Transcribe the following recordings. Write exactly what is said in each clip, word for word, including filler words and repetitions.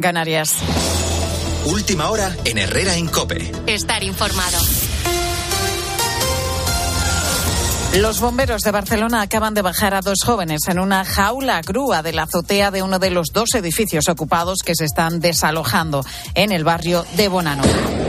Canarias. Última hora en Herrera en COPE. Estar informado. Los bomberos de Barcelona acaban de bajar a dos jóvenes en una jaula grúa de la azotea de uno de los dos edificios ocupados que se están desalojando en el barrio de Bonano.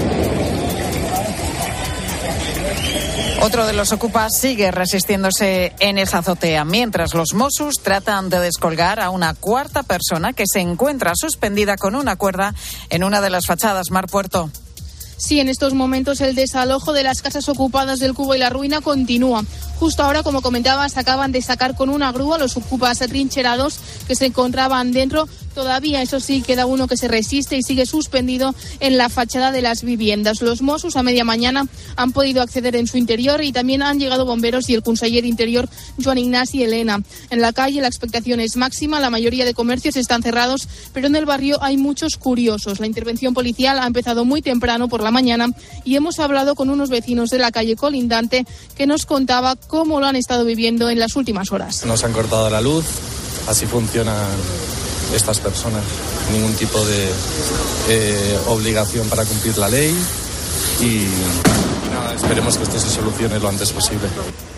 Otro de los ocupas sigue resistiéndose en esa azotea, mientras los Mossos tratan de descolgar a una cuarta persona que se encuentra suspendida con una cuerda en una de las fachadas. Mar Puerto. Sí, en estos momentos el desalojo de las casas ocupadas del Cubo y la Ruina continúa. Justo ahora, como comentabas, acaban de sacar con una grúa los ocupas atrincherados que se encontraban dentro. Todavía, eso sí, queda uno que se resiste y sigue suspendido en la fachada de las viviendas. Los Mossos a media mañana han podido acceder en su interior y también han llegado bomberos y el conseller de Interior, Joan Ignasi Elena. En la calle la expectación es máxima, la mayoría de comercios están cerrados, pero en el barrio hay muchos curiosos. La intervención policial ha empezado muy temprano por la mañana y hemos hablado con unos vecinos de la calle colindante que nos contaba cómo lo han estado viviendo en las últimas horas. Nos han cortado la luz, así funcionan estas personas, ningún tipo de eh, obligación para cumplir la ley y, y nada, esperemos que esto se solucione lo antes posible.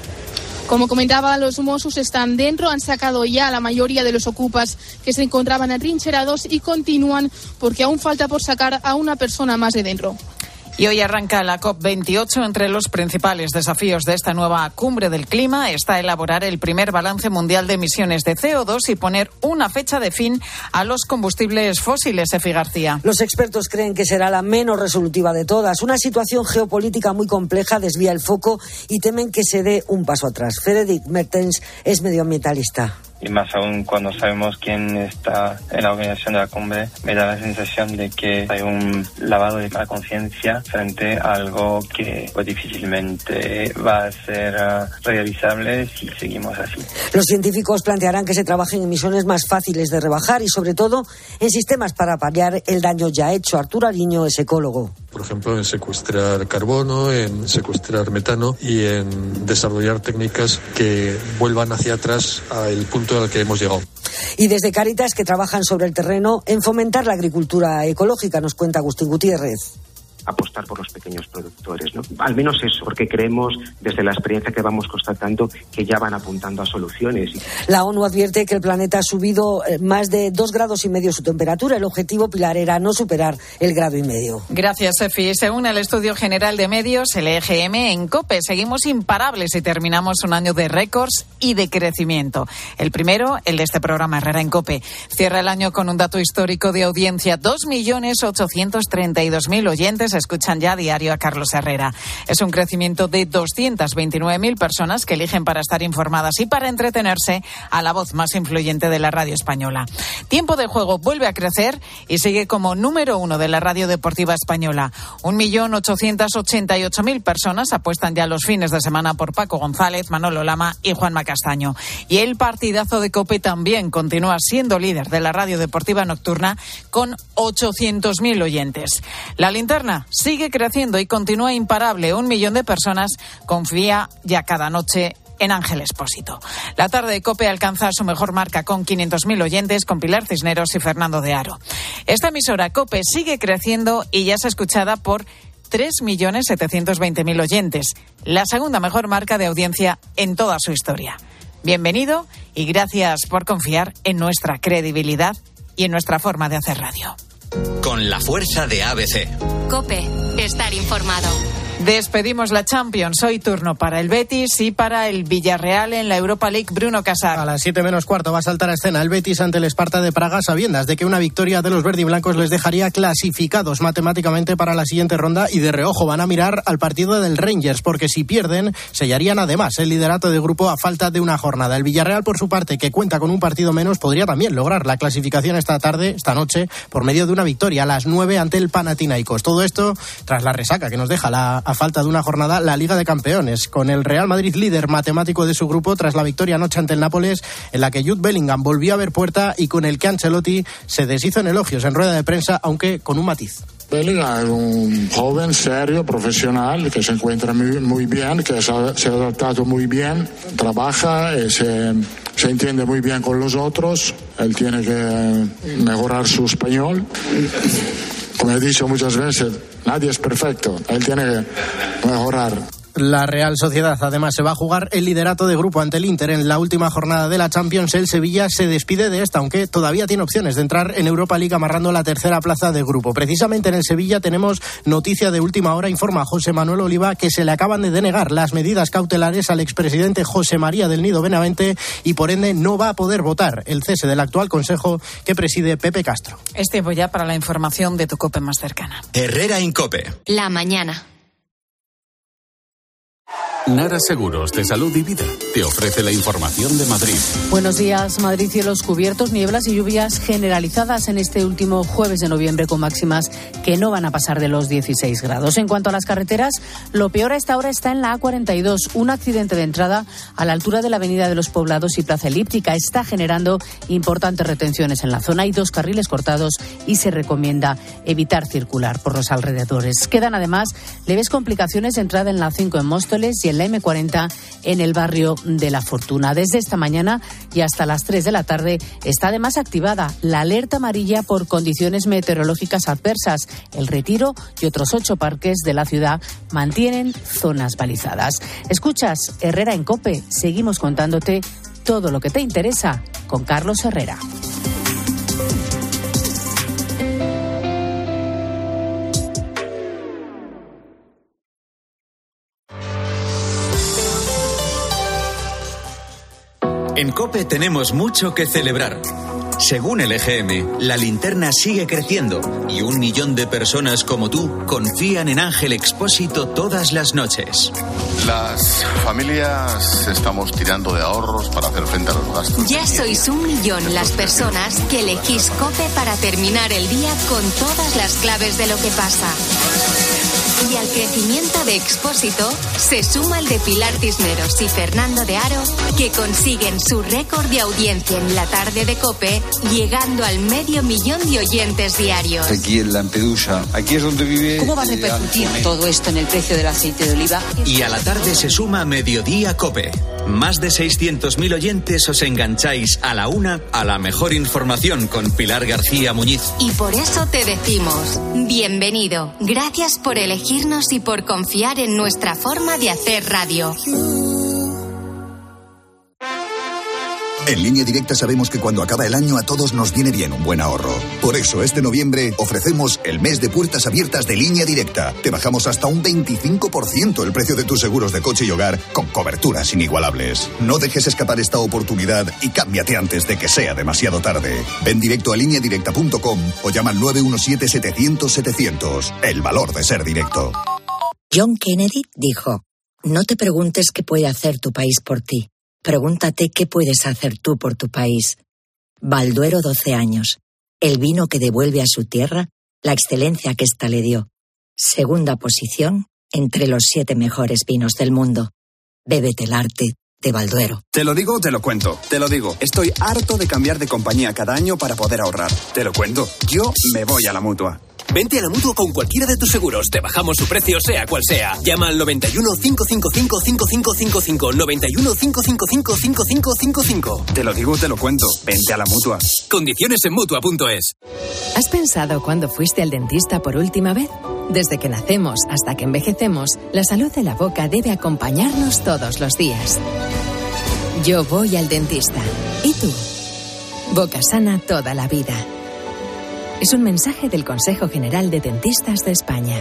Como comentaba, los Mossos están dentro, han sacado ya a la mayoría de los ocupas que se encontraban atrincherados y continúan porque aún falta por sacar a una persona más de dentro. Y hoy arranca la COP veintiocho. Entre los principales desafíos de esta nueva cumbre del clima está elaborar el primer balance mundial de emisiones de C O dos y poner una fecha de fin a los combustibles fósiles. Efi García. Los expertos creen que será la menos resolutiva de todas. Una situación geopolítica muy compleja desvía el foco y temen que se dé un paso atrás. Fredrik Mertens es medioambientalista. Y más aún cuando sabemos quién está en la organización de la cumbre, me da la sensación de que hay un lavado de la conciencia frente a algo que pues, difícilmente va a ser uh, realizable si seguimos así. Los científicos plantearán que se trabaje en emisiones más fáciles de rebajar y sobre todo en sistemas para paliar el daño ya hecho. Arturo Ariño es ecólogo. Por ejemplo, en secuestrar carbono, en secuestrar metano y en desarrollar técnicas que vuelvan hacia atrás al punto al que hemos llegado. Y desde Cáritas, que trabajan sobre el terreno en fomentar la agricultura ecológica, nos cuenta Agustín Gutiérrez. Apostar por los pequeños productores, ¿no? Al menos eso, porque creemos desde la experiencia que vamos constatando que ya van apuntando a soluciones. La ONU advierte que el planeta ha subido más de dos grados y medio su temperatura. El objetivo, Pilar, era no superar el grado y medio. Gracias, Efi. Según el Estudio General de Medios, el E G M, en COPE seguimos imparables y terminamos un año de récords y de crecimiento. El primero, el de este programa Herrera en COPE. Cierra el año con un dato histórico de audiencia. dos millones ochocientos treinta y dos mil oyentes escuchan ya a diario a Carlos Herrera. Es un crecimiento de doscientas veintinueve mil personas que eligen para estar informadas y para entretenerse a la voz más influyente de la radio española. Tiempo de Juego vuelve a crecer y sigue como número uno de la radio deportiva española. Un millón ochocientos ochenta y ocho mil personas apuestan ya los fines de semana por Paco González, Manolo Lama y Juanma Castaño. Y el partidazo de COPE también continúa siendo líder de la radio deportiva nocturna con ochocientos mil oyentes. La linterna sigue creciendo y continúa imparable. Un millón de personas confía ya cada noche en Ángel Expósito. La tarde de COPE alcanza su mejor marca con quinientos mil oyentes, con Pilar Cisneros y Fernando de Aro. Esta emisora COPE sigue creciendo y ya es escuchada por tres millones setecientos veinte mil oyentes, la segunda mejor marca de audiencia en toda su historia. Bienvenido y gracias por confiar en nuestra credibilidad y en nuestra forma de hacer radio. Con la fuerza de A B C. COPE, estar informado. Despedimos la Champions. Hoy turno para el Betis y para el Villarreal en la Europa League. Bruno Casar. A las siete menos cuarto va a saltar a escena el Betis ante el Sparta de Praga, sabiendas de que una victoria de los verdiblancos les dejaría clasificados matemáticamente para la siguiente ronda, y de reojo van a mirar al partido del Rangers, porque si pierden sellarían además el liderato de grupo a falta de una jornada. El Villarreal, por su parte, que cuenta con un partido menos, podría también lograr la clasificación esta tarde, esta noche, por medio de una victoria a las nueve ante el Panathinaikos. Todo esto tras la resaca que nos deja la a falta de una jornada la Liga de Campeones, con el Real Madrid líder matemático de su grupo tras la victoria anoche ante el Nápoles, en la que Jude Bellingham volvió a ver puerta y con el que Ancelotti se deshizo en elogios en rueda de prensa, aunque con un matiz. Bellingham es un joven, serio, profesional, que se encuentra muy, muy bien, que se ha, se ha adaptado muy bien, trabaja, y se, se entiende muy bien con los otros, él tiene que mejorar su español. Como he dicho muchas veces, nadie es perfecto, él tiene que mejorar. La Real Sociedad además se va a jugar el liderato de grupo ante el Inter en la última jornada de la Champions. El Sevilla se despide de esta, aunque todavía tiene opciones de entrar en Europa League amarrando la tercera plaza de grupo. Precisamente en el Sevilla tenemos noticia de última hora. Informa José Manuel Oliva que se le acaban de denegar las medidas cautelares al expresidente José María del Nido Benavente y por ende no va a poder votar el cese del actual consejo que preside Pepe Castro. Es tiempo ya para la información de tu COPE más cercana. Herrera Incope. La mañana. Nara Seguros de Salud y Vida te ofrece la información de Madrid. Buenos días. Madrid, cielos cubiertos, nieblas y lluvias generalizadas en este último jueves de noviembre con máximas que no van a pasar de los dieciséis grados. En cuanto a las carreteras, lo peor a esta hora está en la A cuarenta y dos. Un accidente de entrada a la altura de la Avenida de los Poblados y Plaza Elíptica está generando importantes retenciones en la zona. Hay dos carriles cortados y se recomienda evitar circular por los alrededores. Quedan además leves complicaciones de entrada en la A cinco en Móstoles y en la eme cuarenta en el barrio de La Fortuna. Desde esta mañana y hasta las tres de la tarde está además activada la alerta amarilla por condiciones meteorológicas adversas. El Retiro y otros ocho parques de la ciudad mantienen zonas balizadas. Escuchas Herrera en COPE. Seguimos contándote todo lo que te interesa con Carlos Herrera. En COPE tenemos mucho que celebrar. Según el E G M, la linterna sigue creciendo y un millón de personas como tú confían en Ángel Expósito todas las noches. Las familias estamos tirando de ahorros para hacer frente a los gastos. Ya sois un millón las personas que elegís COPE para terminar el día con todas las claves de lo que pasa. Y al crecimiento de Expósito se suma el de Pilar Cisneros y Fernando de Aro, que consiguen su récord de audiencia en la tarde de COPE, llegando al medio millón de oyentes diarios. Aquí en Lampedusa, aquí es donde vive... ¿Cómo va a repercutir todo esto en el precio del aceite de oliva? Y a la tarde se suma Mediodía COPE. Más de seiscientos mil oyentes os engancháis a la una a la mejor información con Pilar García Muñiz. Y por eso te decimos, bienvenido. Gracias por elegirnos y por confiar en nuestra forma de hacer radio. En Línea Directa sabemos que cuando acaba el año a todos nos viene bien un buen ahorro. Por eso este noviembre ofrecemos el mes de puertas abiertas de Línea Directa. Te bajamos hasta un veinticinco por ciento el precio de tus seguros de coche y hogar con coberturas inigualables. No dejes escapar esta oportunidad y cámbiate antes de que sea demasiado tarde. Ven directo a línea directa punto com o llama al nueve uno siete setecientos setecientos. El valor de ser directo. John Kennedy dijo: no te preguntes qué puede hacer tu país por ti. Pregúntate qué puedes hacer tú por tu país. Balduero doce años. El vino que devuelve a su tierra la excelencia que ésta le dio. Segunda posición entre los siete mejores vinos del mundo. Bébete el arte de Balduero. Te lo digo, te lo cuento. Te lo digo. Estoy harto de cambiar de compañía cada año para poder ahorrar. Te lo cuento. Yo me voy a la Mutua. Vente a la Mutua con cualquiera de tus seguros. Te bajamos su precio, sea cual sea. Llama al noventa y uno, cinco cinco cinco, cinco cinco cinco cinco. noventa y uno, cinco cinco cinco, cinco cinco cinco cinco. Te lo digo, te lo cuento. Vente a la Mutua. Condiciones en Mutua punto es. ¿Has pensado cuándo fuiste al dentista por última vez? Desde que nacemos hasta que envejecemos, la salud de la boca debe acompañarnos todos los días. Yo voy al dentista. ¿Y tú? Boca sana toda la vida. Es un mensaje del Consejo General de Dentistas de España.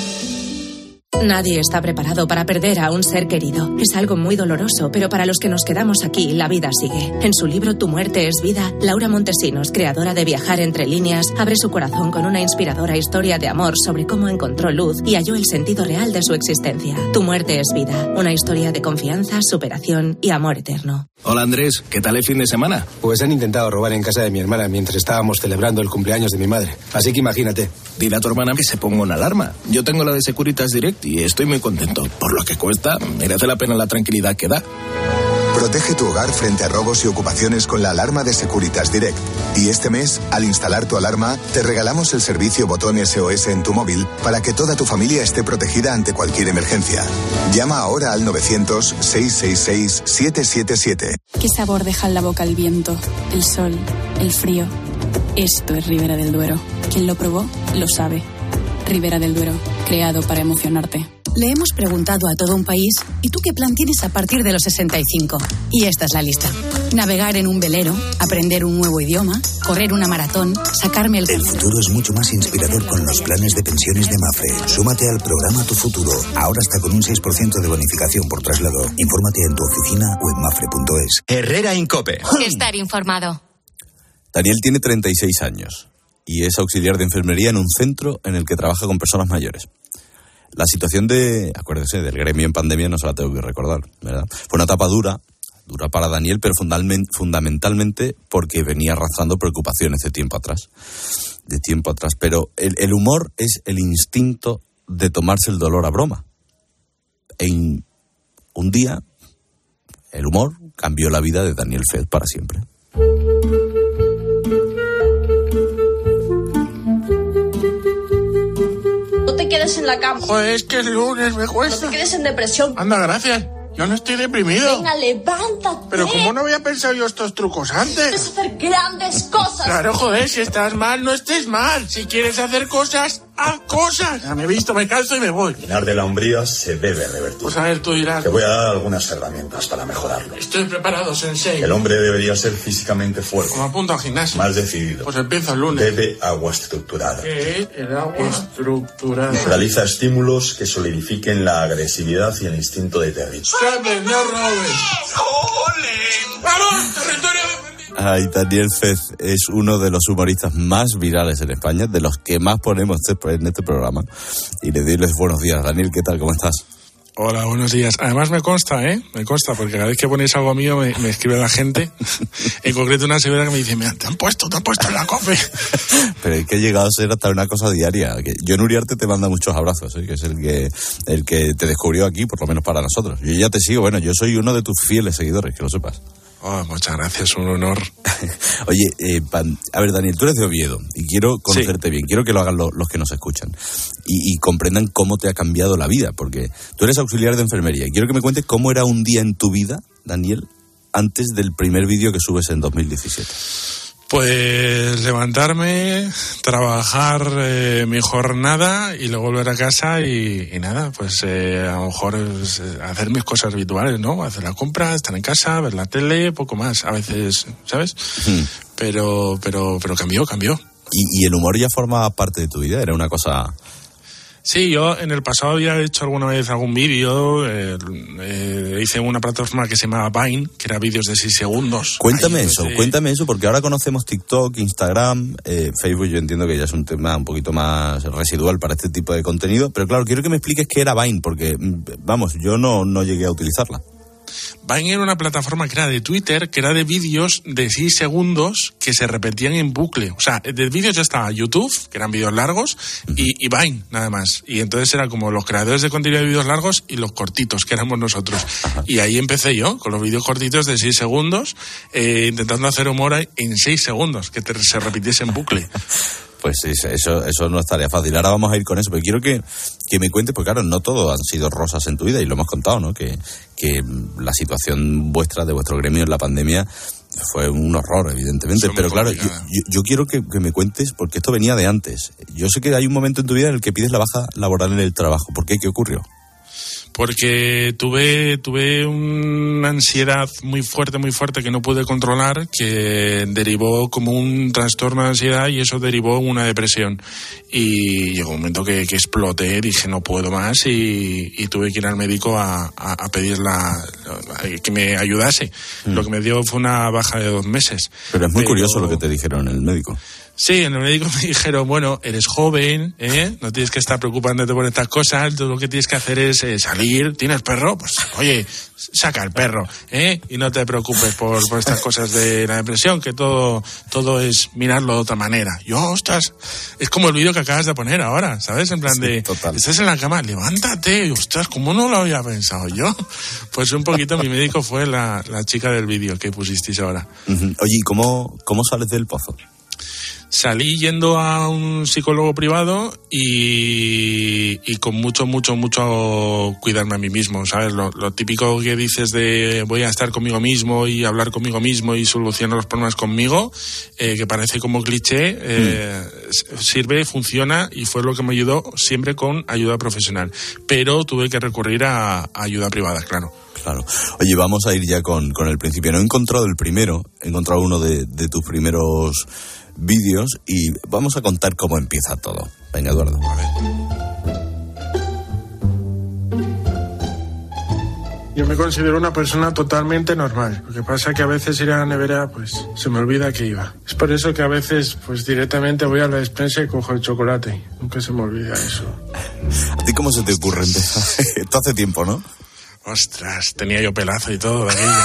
Nadie está preparado para perder a un ser querido. Es algo muy doloroso, pero para los que nos quedamos aquí, la vida sigue. En su libro Tu muerte es vida, Laura Montesinos, creadora de Viajar entre líneas, abre su corazón con una inspiradora historia de amor sobre cómo encontró luz y halló el sentido real de su existencia. Tu muerte es vida, una historia de confianza, superación y amor eterno. Hola Andrés, ¿qué tal el fin de semana? Pues han intentado robar en casa de mi hermana mientras estábamos celebrando el cumpleaños de mi madre. Así que imagínate. Dile a tu hermana que se ponga una alarma. Yo tengo la de Securitas Direct y estoy muy contento. Por lo que cuesta, merece la pena la tranquilidad que da. Protege tu hogar frente a robos y ocupaciones con la alarma de Securitas Direct. Y este mes, al instalar tu alarma, te regalamos el servicio botón S O S en tu móvil para que toda tu familia esté protegida ante cualquier emergencia. Llama ahora al novecientos, seiscientos sesenta y seis, setecientos setenta y siete. ¿Qué sabor deja en la boca el viento, el sol, el frío? Esto es Ribera del Duero. Quien lo probó, lo sabe. Ribera del Duero, creado para emocionarte. Le hemos preguntado a todo un país, ¿y tú qué plan tienes a partir de los sesenta y cinco? Y esta es la lista. Navegar en un velero, aprender un nuevo idioma, correr una maratón, sacarme el... El futuro es mucho más inspirador con los planes de pensiones de Mafre. Súmate al programa Tu Futuro. Ahora hasta con un seis por ciento de bonificación por traslado. Infórmate en tu oficina o en mafre punto es. Herrera Incope. Estar informado. Daniel tiene treinta y seis años y es auxiliar de enfermería en un centro en el que trabaja con personas mayores. La situación de, acuérdese, del gremio en pandemia no se la tengo que recordar, ¿verdad? Fue una etapa dura, dura para Daniel, pero fundamentalmente porque venía arrastrando preocupaciones de tiempo atrás, de tiempo atrás. Pero el, el humor es el instinto de tomarse el dolor a broma. En un día, el humor cambió la vida de Daniel Fez para siempre. No te quedes en la cama. Joder, es que el lunes me cuesta. No te quedes en depresión. Anda, gracias. Yo no estoy deprimido. Venga, levántate. Pero ¿cómo no había pensado yo estos trucos antes? Quieres hacer grandes cosas. Claro, joder, si estás mal, no estés mal. Si quieres hacer cosas, haz cosas. Ya me he visto, me canso y me voy. Llenar de la hombría se debe revertir. Pues a ver, tú dirás. Te voy a dar algunas herramientas para mejorarlo. Estoy preparado, sensei. El hombre debería ser físicamente fuerte. Como apunto al gimnasio. Más decidido. Pues empiezo el lunes. Bebe agua estructurada. ¿Qué es el agua estructurada? Realiza estímulos que solidifiquen la agresividad y el instinto de territorio. ¡Sabes, no robes! ¡Jolín! ¡Vamos, territorio! Ay, Daniel Fez es uno de los humoristas más virales en España, de los que más ponemos en este programa. Y le doy los buenos días. Daniel, ¿qué tal? ¿Cómo estás? Hola, buenos días. Además me consta, ¿eh? Me consta, porque cada vez que ponéis algo mío me, me escribe la gente. En concreto una señora que me dice, mira, te han puesto, te han puesto en la COPE. Pero es que he llegado a ser hasta una cosa diaria. Que yo en Uriarte te manda muchos abrazos, ¿eh? Que es el que el que te descubrió aquí, por lo menos para nosotros. Yo ya te sigo, bueno, yo soy uno de tus fieles seguidores, que lo sepas. Oh, muchas gracias, un honor. Oye, eh, a ver, Daniel, tú eres de Oviedo y quiero conocerte sí. bien, quiero que lo hagan lo, los que nos escuchan y, y comprendan cómo te ha cambiado la vida, porque tú eres auxiliar de enfermería y quiero que me cuentes cómo era un día en tu vida, Daniel, antes del primer vídeo que subes en dos mil diecisiete. Pues levantarme, trabajar eh, mi jornada y luego volver a casa y, y nada, pues eh, a lo mejor es, hacer mis cosas habituales, ¿no? Hacer la compra, estar en casa, ver la tele, poco más, a veces, ¿sabes? Mm. Pero, pero, pero cambió, cambió. ¿Y, y el humor ya forma parte de tu vida? ¿Era una cosa...? Sí, yo en el pasado había hecho alguna vez algún vídeo, eh, eh, hice una plataforma que se llamaba Vine, que era vídeos de seis segundos. Cuéntame eso, de... cuéntame eso, porque ahora conocemos TikTok, Instagram, eh, Facebook, yo entiendo que ya es un tema un poquito más residual para este tipo de contenido, pero claro, quiero que me expliques qué era Vine, porque, vamos, yo no, no llegué a utilizarla. Vine era una plataforma que era de Twitter, que era de vídeos de seis segundos que se repetían en bucle. O sea, de vídeos ya estaba YouTube, que eran vídeos largos, uh-huh. y, y Vine, nada más. Y entonces era como los creadores de contenido de vídeos largos y los cortitos, que éramos nosotros. Uh-huh. Y ahí empecé yo, con los vídeos cortitos de seis segundos, eh, intentando hacer humor en seis segundos, que te, se repitiese en bucle. Pues eso, eso no estaría fácil. Ahora vamos a ir con eso, pero quiero que, que me cuentes, porque claro, no todo han sido rosas en tu vida, y lo hemos contado, ¿no? Que, que la situación vuestra, de vuestro gremio en la pandemia, fue un horror, evidentemente. Somos pero claro, yo, yo, yo quiero que, que me cuentes, porque esto venía de antes. Yo sé que hay un momento en tu vida en el que pides la baja laboral en el trabajo. ¿Por qué? ¿Qué ocurrió? Porque tuve tuve una ansiedad muy fuerte, muy fuerte que no pude controlar, que derivó como un trastorno de ansiedad y eso derivó en una depresión. Y llegó un momento que, que exploté, dije no puedo más y, y tuve que ir al médico a, a, a pedir la, que me ayudase. Mm. Lo que me dio fue una baja de dos meses. Pero es muy Pero... curioso lo que te dijeron en el médico. Sí, en el médico me dijeron, bueno, eres joven, ¿eh? No tienes que estar preocupándote por estas cosas, todo lo que tienes que hacer es eh, salir. ¿Tienes perro? Pues, oye, saca el perro, ¿eh? Y no te preocupes por, por estas cosas de la depresión, que todo, todo es mirarlo de otra manera. Yo, ostras, es como el vídeo que acabas de poner ahora, ¿sabes? En plan sí, de, total. Estás en la cama, levántate, y, ostras, ¿cómo no lo había pensado yo? Pues un poquito mi médico fue la, la chica del vídeo que pusisteis ahora. Uh-huh. Oye, ¿y cómo, cómo sales del pozo? Salí yendo a un psicólogo privado y, y con mucho, mucho, mucho cuidarme a mí mismo, ¿sabes? Lo, lo típico que dices de voy a estar conmigo mismo y hablar conmigo mismo y solucionar los problemas conmigo, eh, que parece como cliché, eh, mm. sirve, funciona y fue lo que me ayudó siempre con ayuda profesional. Pero tuve que recurrir a, a ayuda privada, claro. Claro. Oye, vamos a ir ya con, con el principio. No he encontrado el primero, he encontrado uno de, de tus primeros vídeos y vamos a contar cómo empieza todo. Venga, Eduardo. A ver. Yo me considero una persona totalmente normal. Lo que pasa es que a veces ir a la nevera, pues se me olvida que iba. Es por eso que a veces, pues directamente voy a la despensa y cojo el chocolate. Nunca se me olvida eso. ¿A ti cómo se te ocurre empezar? Esto hace tiempo, ¿no? Ostras, tenía yo pelazo y todo de aquello.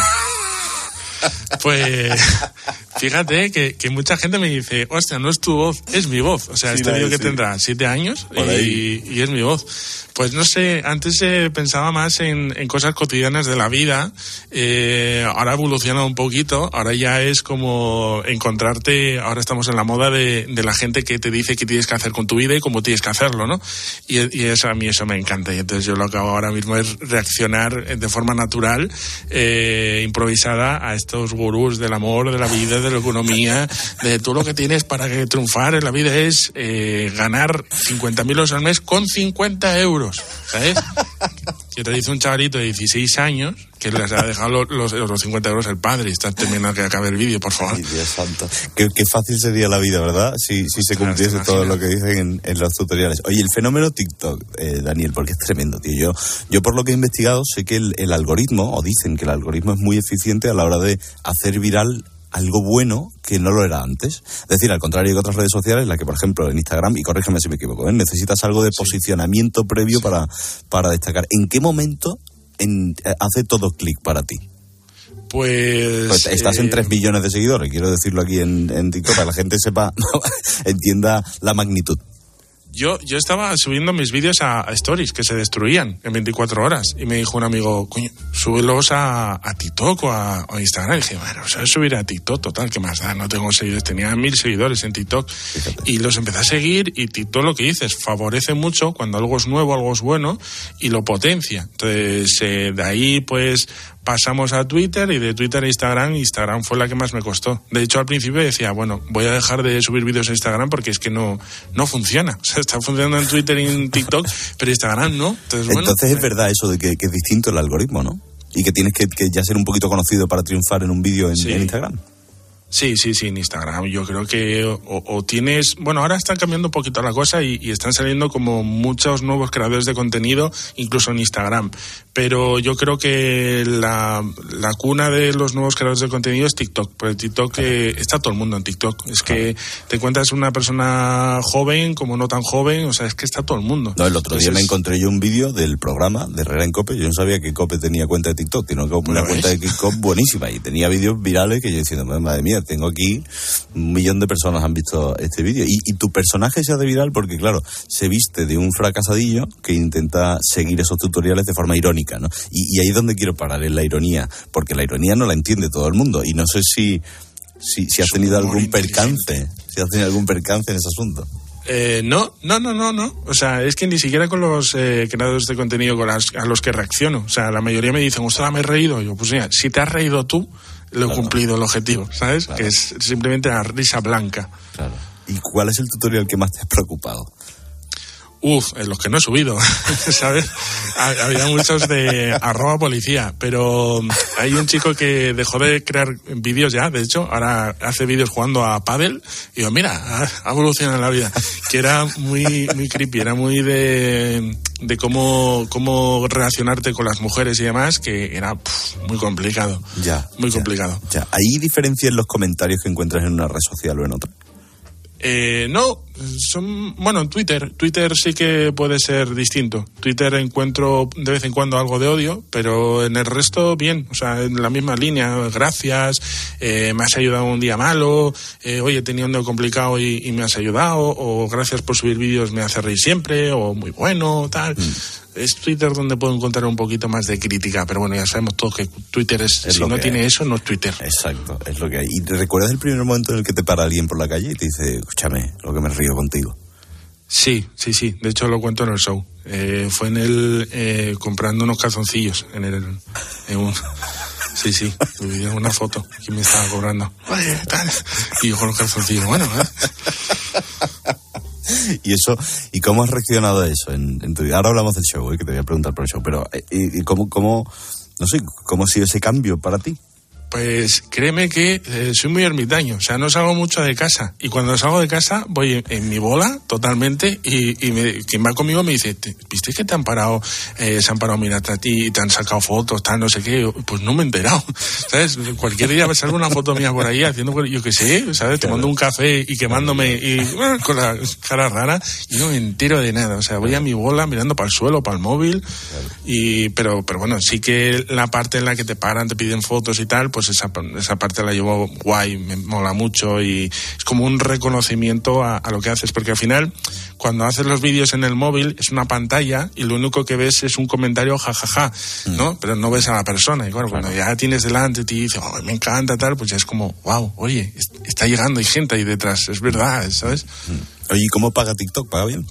Pues fíjate que, que mucha gente me dice, hostia, no es tu voz, es mi voz. O sea, sí, este vídeo que sí. tendrá siete años y, y es mi voz. Pues no sé, antes eh, pensaba más en, en cosas cotidianas de la vida, eh, ahora ha evolucionado un poquito, ahora ya es como encontrarte, ahora estamos en la moda de, de la gente que te dice qué tienes que hacer con tu vida y cómo tienes que hacerlo, ¿no? Y, y eso a mí eso me encanta, y entonces yo lo que hago ahora mismo es reaccionar de forma natural, eh, improvisada a estos gurús del amor, de la vida, de la economía, de tú lo que tienes para que triunfar en la vida es eh, ganar cincuenta mil euros al mes con cincuenta euros. ¿Sabes? Que te dice un chavalito de dieciséis años que les ha dejado los, los, los cincuenta euros el padre y estás terminando que acabe el vídeo, por favor. Ay, Dios santo. Qué, qué fácil sería la vida, ¿verdad? Si, si se cumpliese claro, todo lo que dicen en, en los tutoriales. Oye, el fenómeno TikTok, eh, Daniel, porque es tremendo, tío. Yo, yo por lo que he investigado sé que el, el algoritmo, o dicen que el algoritmo es muy eficiente a la hora de hacer viral algo bueno que no lo era antes. Es decir, al contrario que otras redes sociales, en la que, por ejemplo, en Instagram, y corrígeme si me equivoco, ¿eh? necesitas algo de posicionamiento sí. previo sí. para, para destacar. ¿En qué momento en, hace todo clic para ti? Pues... pues estás eh... en tres millones de seguidores, quiero decirlo aquí en, en TikTok, para que la gente sepa, entienda la magnitud. Yo, yo estaba subiendo mis vídeos a, a Stories, que se destruían en veinticuatro horas. Y me dijo un amigo, coño, súbelos a, a TikTok o a, o a Instagram. Y dije, bueno, o sea, subir a TikTok, total, ¿qué más da? No tengo seguidores, tenía mil seguidores en TikTok. Fíjate. Y los empecé a seguir y TikTok, lo que dices, favorece mucho cuando algo es nuevo, algo es bueno y lo potencia. Entonces, eh, de ahí, pues... pasamos a Twitter y de Twitter a Instagram. Instagram fue la que más me costó. De hecho, al principio decía, bueno, voy a dejar de subir vídeos a Instagram porque es que no, no funciona. O sea, está funcionando en Twitter y en TikTok, pero Instagram no. Entonces, bueno, Entonces es verdad eso de que, que es distinto el algoritmo, ¿no? Y que tienes que, que ya ser un poquito conocido para triunfar en un vídeo en, sí. en Instagram. Sí, sí, sí, en Instagram. Yo creo que o, o tienes... Bueno, ahora está cambiando un poquito la cosa y, y están saliendo como muchos nuevos creadores de contenido, incluso en Instagram. Pero yo creo que la, la cuna de los nuevos creadores de contenido es TikTok. Porque TikTok eh, está todo el mundo en TikTok. Es que te encuentras una persona joven como no tan joven, o sea, es que está todo el mundo. No, el otro Entonces, día me encontré yo un vídeo del programa de Herrera en COPE. Yo no sabía que COPE tenía cuenta de TikTok. Tiene una cuenta de TikTok buenísima y tenía vídeos virales que yo diciendo, madre mía, tengo aquí un millón de personas han visto este vídeo. Y, y tu personaje se hace viral porque, claro, se viste de un fracasadillo que intenta seguir esos tutoriales de forma irónica, ¿no? Y, y ahí es donde quiero parar, en la ironía, porque la ironía no la entiende todo el mundo. Y no sé si, si, si has tenido algún percance, si has tenido algún percance en ese asunto. Eh, no, no, no, no, no. O sea, es que ni siquiera con los eh, creadores de contenido con las, a los que reacciono. O sea, la mayoría me dicen, ostras, me he reído. Y yo, pues mira, si te has reído tú, lo he claro. cumplido el objetivo, ¿sabes? Claro. Que es simplemente la risa blanca. Claro. ¿Y cuál es el tutorial que más te ha preocupado? Uf, en los que no he subido, ¿sabes? Había muchos de arroba policía, pero hay un chico que dejó de crear vídeos ya, de hecho, ahora hace vídeos jugando a pádel, y digo, mira, ha evolucionado la vida, que era muy muy creepy, era muy de, de cómo, cómo relacionarte con las mujeres y demás, que era pff, muy complicado, ya, muy ya, complicado. Ya. ¿Hay diferencia en los comentarios que encuentras en una red social o en otra? Eh, no, son, bueno, en Twitter, Twitter sí que puede ser distinto. Twitter encuentro de vez en cuando algo de odio, pero en el resto bien, o sea, en la misma línea, gracias, eh, me has ayudado un día malo, eh, oye, tenía un día complicado y, y me has ayudado, o gracias por subir vídeos, me hace reír siempre, o muy bueno, tal. Mm. Es Twitter donde puedo encontrar un poquito más de crítica, pero bueno, ya sabemos todos que Twitter es, es si no tiene hay. Eso, no es Twitter. Exacto, es lo que hay. ¿Y te recuerdas el primer momento en el que te para alguien por la calle y te dice, escúchame, lo que me río contigo? Sí, sí, sí, de hecho lo cuento en el show. Eh, fue en el, eh, comprando unos calzoncillos, en el, en un... Sí, sí, me pidieron una foto, ¿quién me estaba cobrando? Oye, tal, y yo con los calzoncillos, bueno, ¿eh? Y eso, ¿y cómo has reaccionado a eso? En, en tu, ahora hablamos del show, ¿eh? Que te voy a preguntar por el show, pero ¿y, y cómo, cómo, no sé, cómo ha sido ese cambio para ti? Pues créeme que eh, soy muy ermitaño, o sea, no salgo mucho de casa. Y cuando salgo de casa voy en, en mi bola totalmente y, y me, quien va conmigo me dice, ¿viste que te han parado, eh, se han parado mirarte a ti y te han sacado fotos, tal, no sé qué? Pues no me he enterado, ¿sabes? Cualquier día me sale una foto mía por ahí haciendo, yo qué sé, ¿sabes? Tomando un café y quemándome y bueno, con la cara rara y no me entero de nada. O sea, voy a mi bola mirando para el suelo, para el móvil, y pero, pero bueno, sí que la parte en la que te paran, te piden fotos y tal, pues esa, esa parte la llevo guay, me mola mucho y es como un reconocimiento a, a lo que haces, porque al final cuando haces los vídeos en el móvil es una pantalla y lo único que ves es un comentario jajaja, ¿no? Mm. Pero no ves a la persona y claro, cuando ya tienes delante y te dice, oh, me encanta tal, pues ya es como, wow, oye, está llegando, hay gente ahí detrás, es verdad, ¿sabes? Mm. Oye, ¿y cómo paga TikTok? ¿Paga bien?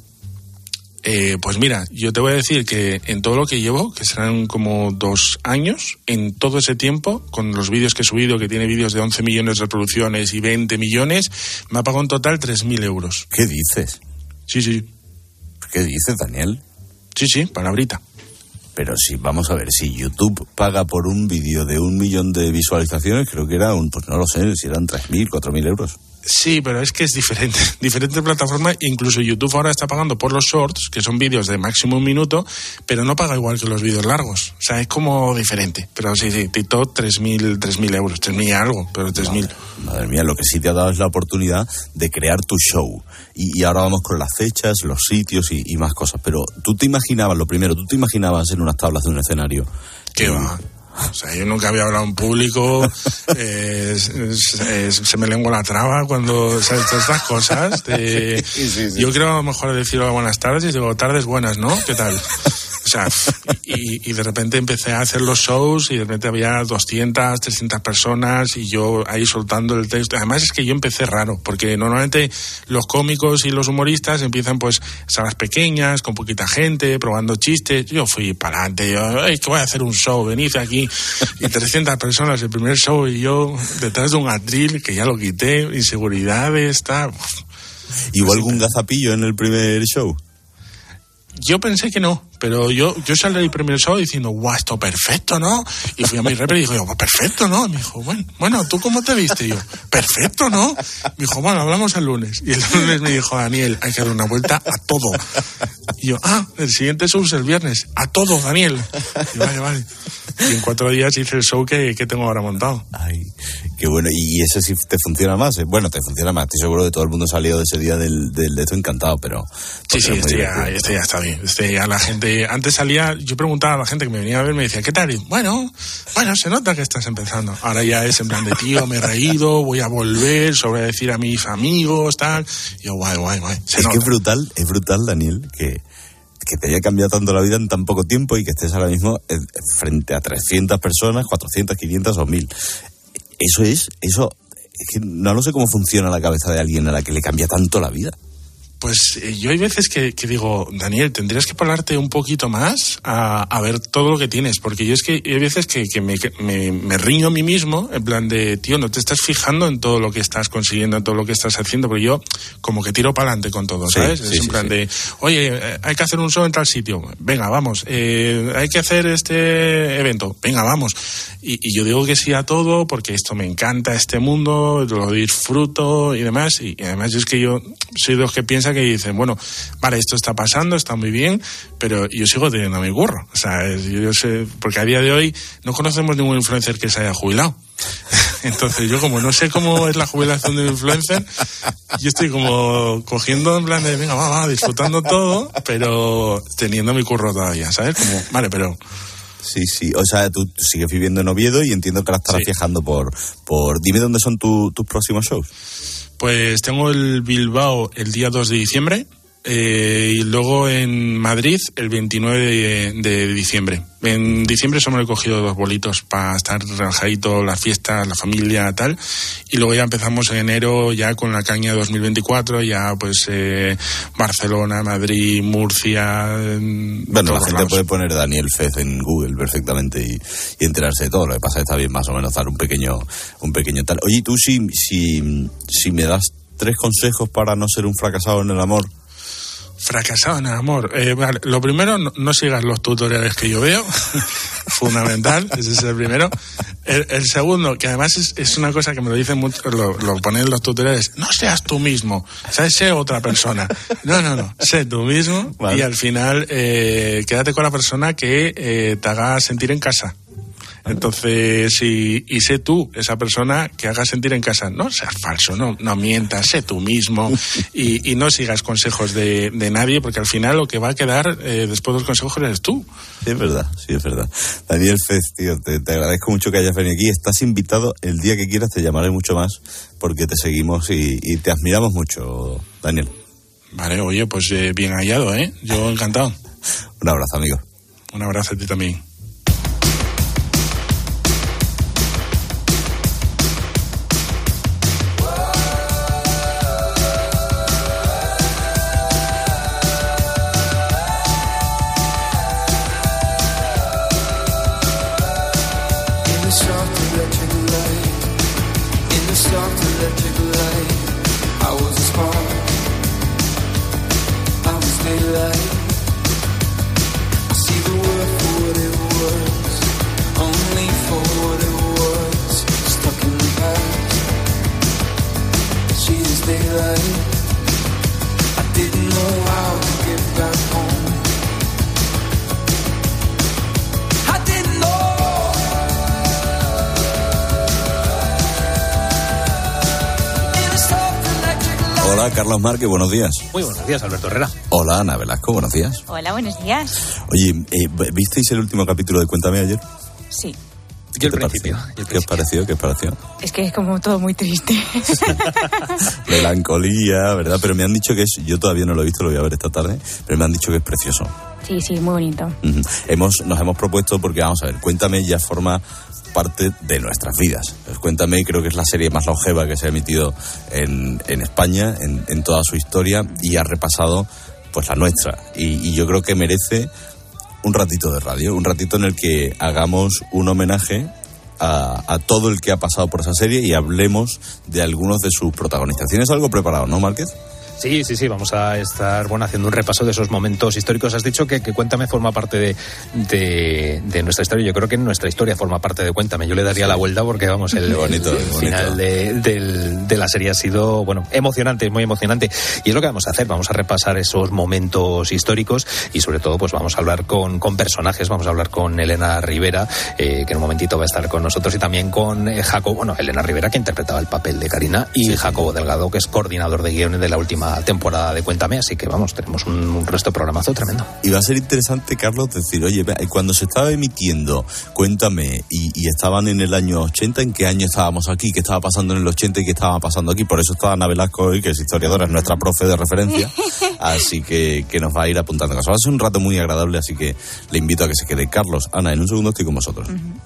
Eh, pues mira, yo te voy a decir que en todo lo que llevo, que serán como dos años, en todo ese tiempo, con los vídeos que he subido, que tiene vídeos de once millones de reproducciones y veinte millones, me ha pagado en total tres mil euros. ¿Qué dices? Sí, sí. ¿Qué dices, Daniel? Sí, sí, palabrita. Pero si, vamos a ver, si YouTube paga por un vídeo de un millón de visualizaciones, creo que era un, pues no lo sé, si eran tres mil, cuatro mil euros. Sí, pero es que es diferente, diferente plataforma, incluso YouTube ahora está pagando por los shorts, que son vídeos de máximo un minuto, pero no paga igual que los vídeos largos, o sea, es como diferente, pero sí, sí, TikTok tres mil euros, tres mil algo, pero tres mil. Madre, madre mía, lo que sí te ha dado es la oportunidad de crear tu show, y, y ahora vamos con las fechas, los sitios y, y más cosas, pero tú te imaginabas, lo primero, tú te imaginabas en unas tablas de un escenario. ¿Qué va? O sea, yo nunca había hablado en público, eh, se, se me lengua la traba cuando, ¿sabes? Todas estas cosas. De, sí, sí, sí. Yo creo a lo mejor decir buenas tardes y digo, tardes buenas, ¿no? ¿Qué tal? O sea, y, y de repente empecé a hacer los shows y de repente había doscientas, trescientas personas y yo ahí soltando el texto. Además es que yo empecé raro, porque normalmente los cómicos y los humoristas empiezan pues salas pequeñas, con poquita gente, probando chistes. Yo fui para adelante, yo, hey, que voy a hacer un show, venid aquí. Y trescientas personas el primer show y yo detrás de un atril que ya lo quité, inseguridades, tal. ¿Y hubo algún gazapillo en el primer show? Yo pensé que no, pero yo yo salí del primer show diciendo, guau, esto perfecto, ¿no? Y fui a mi rapper y dijo, yo, perfecto, ¿no? Y me dijo, bueno, bueno, ¿tú cómo te viste? Y yo, perfecto, ¿no? Me dijo, bueno, hablamos el lunes. Y el lunes me dijo, Daniel, hay que dar una vuelta a todo. Y yo, ah, el siguiente show es el viernes, a todo, Daniel. Y vale, vale. Y en cuatro días hice el show que, que tengo ahora montado. Ay, qué bueno. Y ese sí te funciona más, ¿eh? Bueno, te funciona más. Estoy seguro que todo el mundo salió de ese día del, del de esto encantado, pero... Sí, sí, este ya, este ya está bien. Este ya la gente... Antes salía, yo preguntaba a la gente que me venía a ver, me decía, ¿qué tal? Y, bueno, bueno, se nota que estás empezando. Ahora ya es en plan de, tío, me he reído, voy a volver, sobre decir a mis amigos, tal. Y yo, guay, guay, guay. Se es nota. Que es brutal, es brutal, Daniel, que... que te haya cambiado tanto la vida en tan poco tiempo y que estés ahora mismo frente a trescientas personas, cuatrocientas, quinientas o mil. Eso es, eso, es que no lo sé cómo funciona la cabeza de alguien a la que le cambia tanto la vida. Pues eh, yo hay veces que, que digo, Daniel, tendrías que pararte un poquito más a, a ver todo lo que tienes, porque yo es que hay veces que, que, me, que me, me riño a mí mismo, en plan de, tío, no te estás fijando en todo lo que estás consiguiendo, en todo lo que estás haciendo, porque yo como que tiro para adelante con todo, ¿sabes? Sí, sí, es en plan sí, de, oye, eh, hay que hacer un show en tal sitio, venga, vamos, eh, hay que hacer este evento, venga, vamos. Y, y yo digo que sí a todo, porque esto me encanta, este mundo, lo disfruto y demás, y, y además es que yo soy de los que piensan que dicen, bueno, vale, esto está pasando, está muy bien, pero yo sigo teniendo mi curro. O sea, yo sé, porque a día de hoy no conocemos ningún influencer que se haya jubilado. Entonces yo como no sé cómo es la jubilación de un influencer, yo estoy como cogiendo en plan de, venga, va, va, disfrutando todo, pero teniendo mi curro todavía, ¿sabes? Como, vale, pero... Sí, sí, o sea, tú sigues viviendo en Oviedo y entiendo que ahora estarás sí. viajando por, por... Dime dónde son tu, tus próximos shows. Pues tengo el Bilbao el día dos de diciembre eh, y luego en Madrid el veintinueve de, de diciembre. En diciembre solo he cogido dos bolitos para estar relajadito, las fiestas, la familia, tal. Y luego ya empezamos en enero ya con la caña dos mil veinticuatro, ya pues eh, Barcelona, Madrid, Murcia... Bueno, la gente lados. Puede poner Daniel Fez en Google perfectamente y, y enterarse de todo. Lo que pasa es que está bien más o menos dar un pequeño, un pequeño tal. Oye, tú si, si, si me das tres consejos para no ser un fracasado en el amor... Fracasado en el amor. Eh, vale, lo primero, no, no sigas los tutoriales que yo veo. Fundamental, ese es el primero. El, el segundo, que además es, es una cosa que me lo dicen mucho, lo, lo ponen en los tutoriales, no seas tú mismo, ¿sabes? Sé otra persona. No, no, no, sé tú mismo, vale. Y al final eh, quédate con la persona que eh, te haga sentir en casa. Entonces, y, y sé tú, esa persona que haga sentir en casa. No seas falso, no, no mientas, sé tú mismo y, y no sigas consejos de, de nadie, porque al final lo que va a quedar eh, después de los consejos eres tú. Sí, es verdad, sí, es verdad. Daniel Fez, tío, te, te agradezco mucho que hayas venido aquí. Estás invitado el día que quieras, te llamaré mucho más porque te seguimos y, y te admiramos mucho, Daniel. Vale, oye, pues eh, bien hallado, ¿eh? Yo encantado. Un abrazo, amigo. Un abrazo a ti también. Hola, Carlos Márquez, buenos días. Muy buenos días, Alberto Herrera. Hola, Ana Velasco, buenos días. Hola, buenos días. Oye, eh, ¿visteis el último capítulo de Cuéntame ayer? Sí. Yo el principio. ¿Qué os pareció? ¿Qué os pareció? Es que es como todo muy triste. Melancolía, ¿verdad? Pero me han dicho que es... Yo todavía no lo he visto, lo voy a ver esta tarde, pero me han dicho que es precioso. Sí, sí, muy bonito. Uh-huh. Hemos, nos hemos propuesto, porque vamos a ver, Cuéntame ya forma parte de nuestras vidas. Cuéntame, creo que es la serie más longeva que se ha emitido en, en España, en, en toda su historia, y ha repasado pues la nuestra. Y, y yo creo que merece un ratito de radio, un ratito en el que hagamos un homenaje a, a todo el que ha pasado por esa serie y hablemos de algunos de sus protagonistas. ¿Tienes algo preparado, no, Márquez? Sí, sí, sí, vamos a estar bueno haciendo un repaso de esos momentos históricos. Has dicho que, que Cuéntame forma parte de, de, de nuestra historia. Yo creo que nuestra historia forma parte de Cuéntame. Yo le daría sí. la vuelta porque, vamos, el, bonito, el, el final de, de, de la serie ha sido, bueno, emocionante, muy emocionante. Y es lo que vamos a hacer, vamos a repasar esos momentos históricos y sobre todo pues vamos a hablar con, con personajes, vamos a hablar con Elena Rivera, eh, que en un momentito va a estar con nosotros, y también con eh, Jacobo, bueno, Elena Rivera, que interpretaba el papel de Karina, y sí. Jacobo Delgado, que es coordinador de guiones de la última temporada de Cuéntame, así que vamos, tenemos un, un resto de programazo tremendo. Y va a ser interesante, Carlos, decir, oye, cuando se estaba emitiendo Cuéntame y, y estaban en el año ochenta, ¿en qué año estábamos aquí? ¿Qué estaba pasando en el ochenta y qué estaba pasando aquí? Por eso está Ana Velasco hoy, que es historiadora, es nuestra profe de referencia, así que, que nos va a ir apuntando cosas. Va a ser un rato muy agradable, así que le invito a que se quede. Carlos, Ana, en un segundo estoy con vosotros. Uh-huh.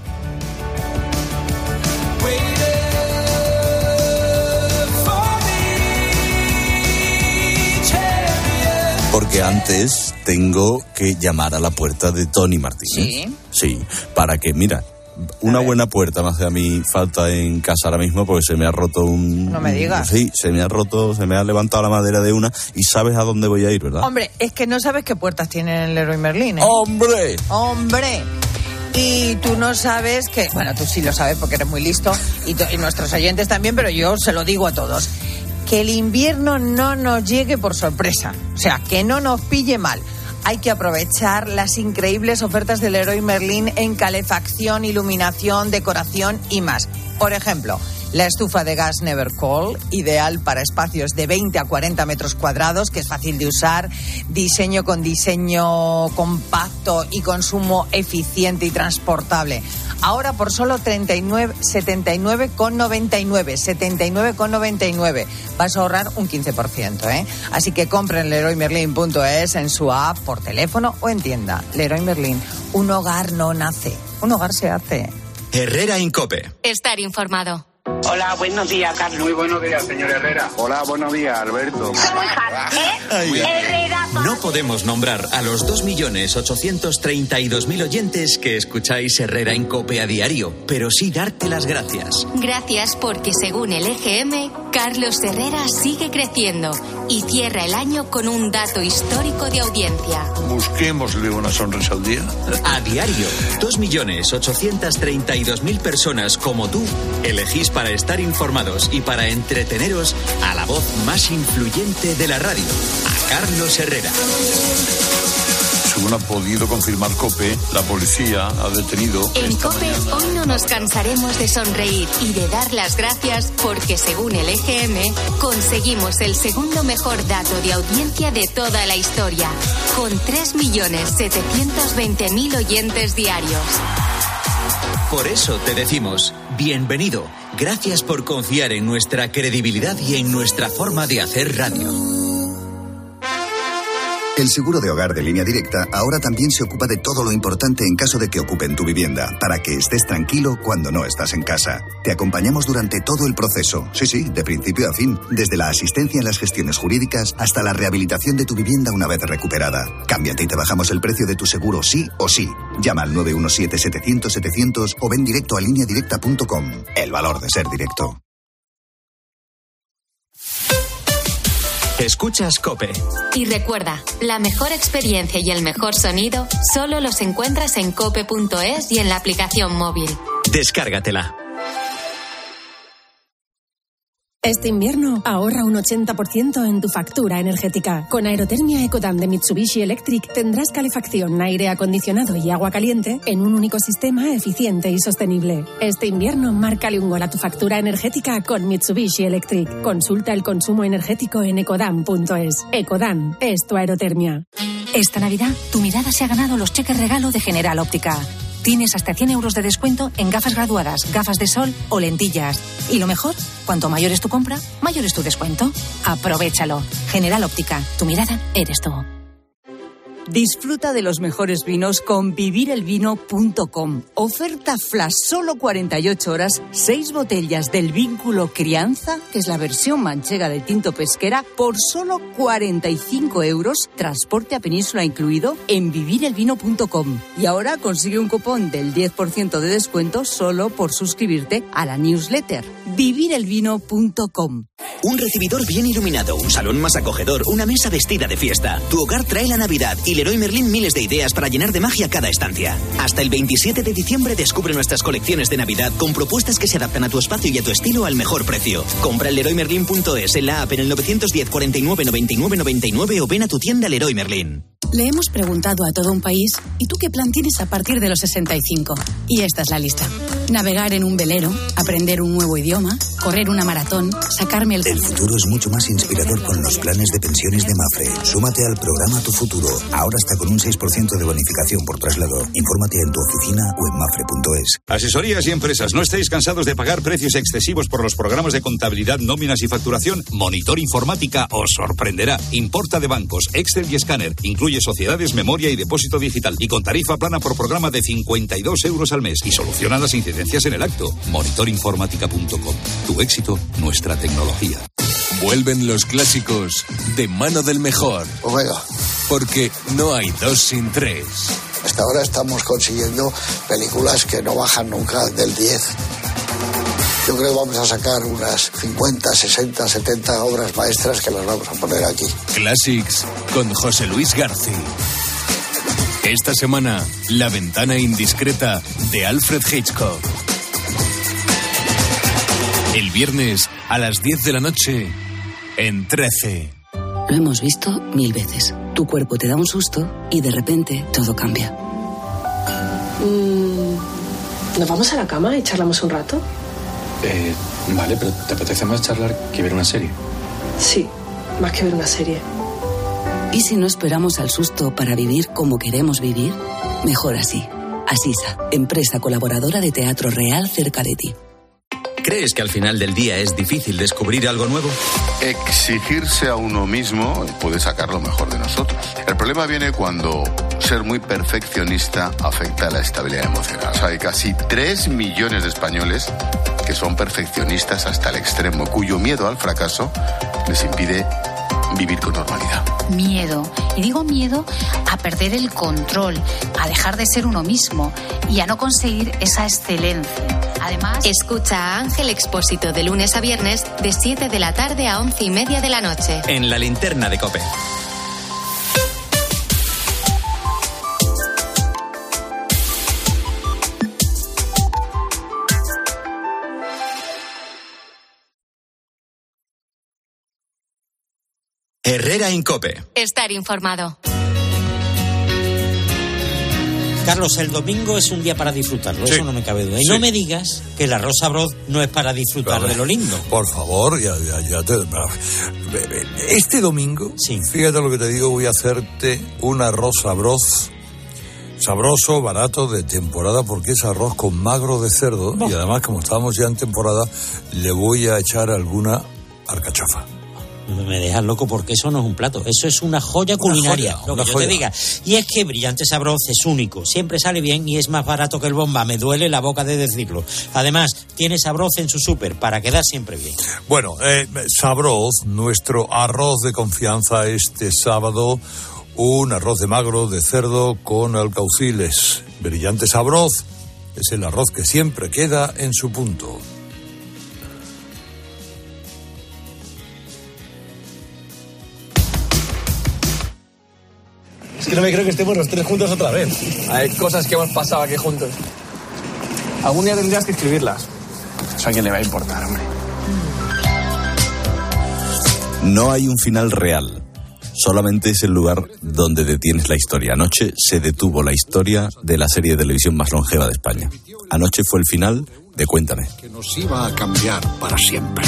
Porque antes tengo que llamar a la puerta de Tony Martínez. Sí. Sí, para que, mira, una buena puerta me hace a mí falta en casa ahora mismo porque se me ha roto un... No me digas. Sí, se me ha roto, se me ha levantado la madera de una y sabes a dónde voy a ir, ¿verdad? Hombre, es que no sabes qué puertas tiene el Leroy Merlin, ¿eh? ¡Hombre! ¡Hombre! Y tú no sabes que... Bueno, tú sí lo sabes porque eres muy listo y, to- y nuestros oyentes también, pero yo se lo digo a todos. que el invierno no nos llegue por sorpresa, o sea, que no nos pille mal. Hay que aprovechar las increíbles ofertas del Leroy Merlin en calefacción, iluminación, decoración y más. Por ejemplo, la estufa de gas Nevercold, ideal para espacios de veinte a cuarenta metros cuadrados, que es fácil de usar, diseño con diseño compacto y consumo eficiente y transportable. Ahora por solo treinta y nueve, setenta y nueve con noventa y nueve, setenta y nueve con noventa y nueve. Vas a ahorrar un quince por ciento, ¿eh? Así que compren leroy merlin punto es en su app, por teléfono o en tienda. Leroy Merlin, un hogar no nace, un hogar se hace. Herrera Incope. Estar informado. Hola, buenos días, Carlos. Muy buenos días, señor Herrera. Hola, buenos días, Alberto. Ay, Herrera. No podemos nombrar a los dos millones ochocientos treinta y dos mil oyentes que escucháis Herrera Incope a diario, pero sí darte las gracias. Gracias porque, según el E G M, Carlos Herrera sigue creciendo y cierra el año con un dato histórico de audiencia. Busquémosle una sonrisa al día. A diario, dos millones ochocientos treinta y dos mil personas como tú elegís para estar informados y para entreteneros a la voz más influyente de la radio, a Carlos Herrera. Según ha podido confirmar COPE, la policía ha detenido... En COPE hoy no nos cansaremos de sonreír y de dar las gracias porque, según el E G M, conseguimos el segundo mejor dato de audiencia de toda la historia, con tres millones setecientos veinte mil oyentes diarios. Por eso te decimos, bienvenido. Gracias por confiar en nuestra credibilidad y en nuestra forma de hacer radio. El seguro de hogar de Línea Directa ahora también se ocupa de todo lo importante en caso de que ocupen tu vivienda, para que estés tranquilo cuando no estás en casa. Te acompañamos durante todo el proceso, sí, sí, de principio a fin, desde la asistencia en las gestiones jurídicas hasta la rehabilitación de tu vivienda una vez recuperada. Cámbiate y te bajamos el precio de tu seguro sí o sí. Llama al nueve uno siete, setecientos, setecientos o ven directo a línea directa punto com. El valor de ser directo. Escuchas COPE. Y recuerda, la mejor experiencia y el mejor sonido solo los encuentras en cope punto es y en la aplicación móvil. Descárgatela. Este invierno ahorra un ochenta por ciento en tu factura energética. Con Aerotermia Ecodan de Mitsubishi Electric tendrás calefacción, aire acondicionado y agua caliente en un único sistema eficiente y sostenible. Este invierno márcale un gol a tu factura energética con Mitsubishi Electric. Consulta el consumo energético en ecodan punto es. Ecodan es tu aerotermia. Esta Navidad tu mirada se ha ganado los cheques regalo de General Óptica. Tienes hasta cien euros de descuento en gafas graduadas, gafas de sol o lentillas. Y lo mejor, cuanto mayor es tu compra, mayor es tu descuento. Aprovéchalo. General Óptica, tu mirada eres tú. Disfruta de los mejores vinos con vivir el vino punto com. Oferta flash, solo cuarenta y ocho horas, seis botellas del Vínculo Crianza, que es la versión manchega del tinto pesquera, por solo cuarenta y cinco euros, transporte a península incluido en vivir el vino punto com. Y ahora consigue un cupón del diez por ciento de descuento solo por suscribirte a la newsletter. vivir el vino punto com. Un recibidor bien iluminado, un salón más acogedor, una mesa vestida de fiesta. Tu hogar trae la Navidad y Leroy Merlin miles de ideas para llenar de magia cada estancia. Hasta el veintisiete de diciembre descubre nuestras colecciones de Navidad con propuestas que se adaptan a tu espacio y a tu estilo al mejor precio. Compra en leroy merlin punto es, en la app, en el nueve uno cero, cuarenta y nueve, noventa y nueve, noventa y nueve o ven a tu tienda Leroy Merlin. Le hemos preguntado a todo un país, ¿y tú qué plan tienes a partir de los sesenta y cinco? Y esta es la lista. Navegar en un velero, aprender un nuevo idioma, correr una maratón, sacarme el... El futuro es mucho más inspirador con los planes de pensiones de Mafre. Súmate al programa Tu Futuro, ahora hasta con un seis por ciento de bonificación por traslado. Infórmate en tu oficina o en mafre punto es. Asesorías y empresas, ¿no estáis cansados de pagar precios excesivos por los programas de contabilidad, nóminas y facturación? Monitor Informática os sorprenderá. Importa de bancos, Excel y escáner. Incluye sociedades, memoria y depósito digital. Y con tarifa plana por programa de cincuenta y dos euros al mes. Y soluciona las incidencias en el acto. monitor informática punto com. Tu éxito, nuestra tecnología. Vuelven los clásicos de mano del mejor. Omega. Porque no hay dos sin tres. Hasta ahora estamos consiguiendo películas que no bajan nunca del diez. Yo creo que vamos a sacar unas cincuenta, sesenta, setenta obras maestras que las vamos a poner aquí. Classics con José Luis García. Esta semana, La ventana indiscreta de Alfred Hitchcock. El viernes a las diez de la noche, en Trece. Lo hemos visto mil veces. Tu cuerpo te da un susto y de repente todo cambia. Mm, ¿Nos vamos a la cama y charlamos un rato? Eh, vale, pero ¿te apetece más charlar que ver una serie? Sí, más que ver una serie. ¿Y si no esperamos al susto para vivir como queremos vivir? Mejor así. Asisa, empresa colaboradora de Teatro Real cerca de ti. ¿Crees que al final del día es difícil descubrir algo nuevo? Exigirse a uno mismo puede sacar lo mejor de nosotros. El problema viene cuando ser muy perfeccionista afecta a la estabilidad emocional. O sea, hay casi tres millones de españoles que son perfeccionistas hasta el extremo, cuyo miedo al fracaso les impide vivir con normalidad. Miedo. Y digo miedo a perder el control, a dejar de ser uno mismo y a no conseguir esa excelencia. Además, escucha a Ángel Expósito de lunes a viernes de siete de la tarde a once y media de la noche. En la linterna de COPE. Herrera en COPE. Estar informado. Carlos, el domingo es un día para disfrutarlo, sí. Eso no me cabe duda. Y sí. No me digas que el arroz sabroz no es para disfrutar de lo lindo. Por favor, ya, ya, ya te... Este domingo, sí. Fíjate lo que te digo, voy a hacerte un arroz sabroz, sabroso, barato, de temporada, porque es arroz con magro de cerdo. Oh. Y además, como estamos ya en temporada, le voy a echar alguna alcachofa. Me dejas loco porque eso no es un plato, eso es una joya culinaria, una joya, lo que yo joya. Te diga. Y es que Brillante Sabroz es único, siempre sale bien y es más barato que el Bomba, me duele la boca de decirlo. Además, tiene Sabroz en su súper para quedar siempre bien. Bueno, eh, Sabroz, nuestro arroz de confianza este sábado, un arroz de magro de cerdo con alcauciles. Brillante Sabroz es el arroz que siempre queda en su punto. Es que no me creo que estemos los tres juntos otra vez. Hay cosas que hemos pasado aquí juntos. Algún día tendrías que escribirlas. Eso a quién le va a importar, hombre. No hay un final real. Solamente es el lugar donde detienes la historia. Anoche se detuvo la historia de la serie de televisión más longeva de España. Anoche fue el final de Cuéntame. Que nos iba a cambiar para siempre.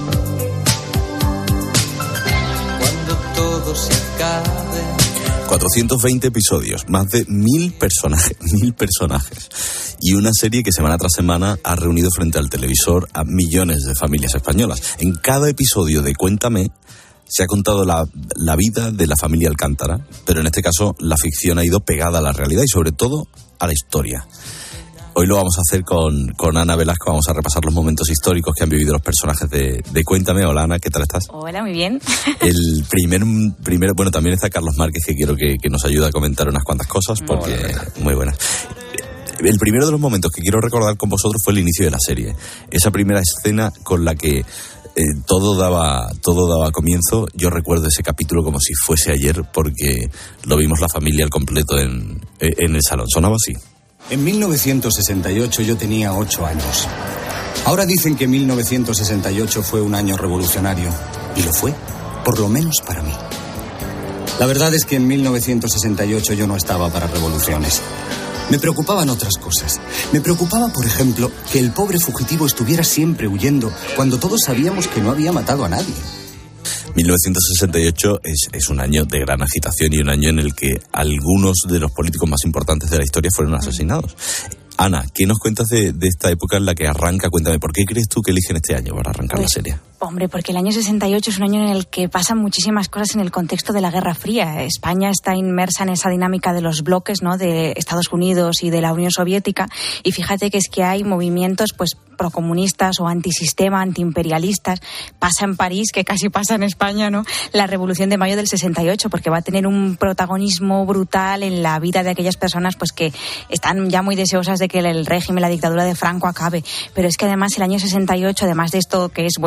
Cuando todo se acabe. cuatrocientos veinte episodios, más de mil personajes, mil personajes. Y una serie que semana tras semana ha reunido frente al televisor a millones de familias españolas. En cada episodio de Cuéntame se ha contado la, la vida de la familia Alcántara, pero en este caso la ficción ha ido pegada a la realidad y sobre todo a la historia. Hoy lo vamos a hacer con, con Ana Velasco, vamos a repasar los momentos históricos que han vivido los personajes de, de Cuéntame. Hola Ana, ¿qué tal estás? Hola, muy bien. El primer, primero, bueno, también está Carlos Márquez, que quiero que, que nos ayude a comentar unas cuantas cosas, porque muy, buena. muy buenas. El primero de los momentos que quiero recordar con vosotros fue el inicio de la serie. Esa primera escena con la que eh, todo daba todo daba comienzo. Yo recuerdo ese capítulo como si fuese ayer, porque lo vimos la familia al completo en, en el salón. Sonaba así. En mil novecientos sesenta y ocho yo tenía ocho años. Ahora dicen que mil novecientos sesenta y ocho fue un año revolucionario. Y lo fue, por lo menos para mí. La verdad es que en mil novecientos sesenta y ocho yo no estaba para revoluciones. Me preocupaban otras cosas. Me preocupaba, por ejemplo, que el pobre fugitivo estuviera siempre huyendo cuando todos sabíamos que no había matado a nadie. mil novecientos sesenta y ocho es, es un año de gran agitación y un año en el que algunos de los políticos más importantes de la historia fueron asesinados. Ana, ¿qué nos cuentas de, de esta época en la que arranca? Cuéntame, ¿por qué crees tú que eligen este año para arrancar pues, la serie? Hombre, porque el año sesenta y ocho es un año en el que pasan muchísimas cosas en el contexto de la Guerra Fría. España está inmersa en esa dinámica de los bloques, ¿no?, de Estados Unidos y de la Unión Soviética, y fíjate que es que hay movimientos pues procomunistas o antisistema, antiimperialistas. Pasa en París, que casi pasa en España, ¿no?, la Revolución de Mayo del sesenta y ocho, porque va a tener un protagonismo brutal en la vida de aquellas personas pues que están ya muy deseosas de que el régimen, la dictadura de Franco acabe. Pero es que además el año sesenta y ocho, además de esto que es, bueno, como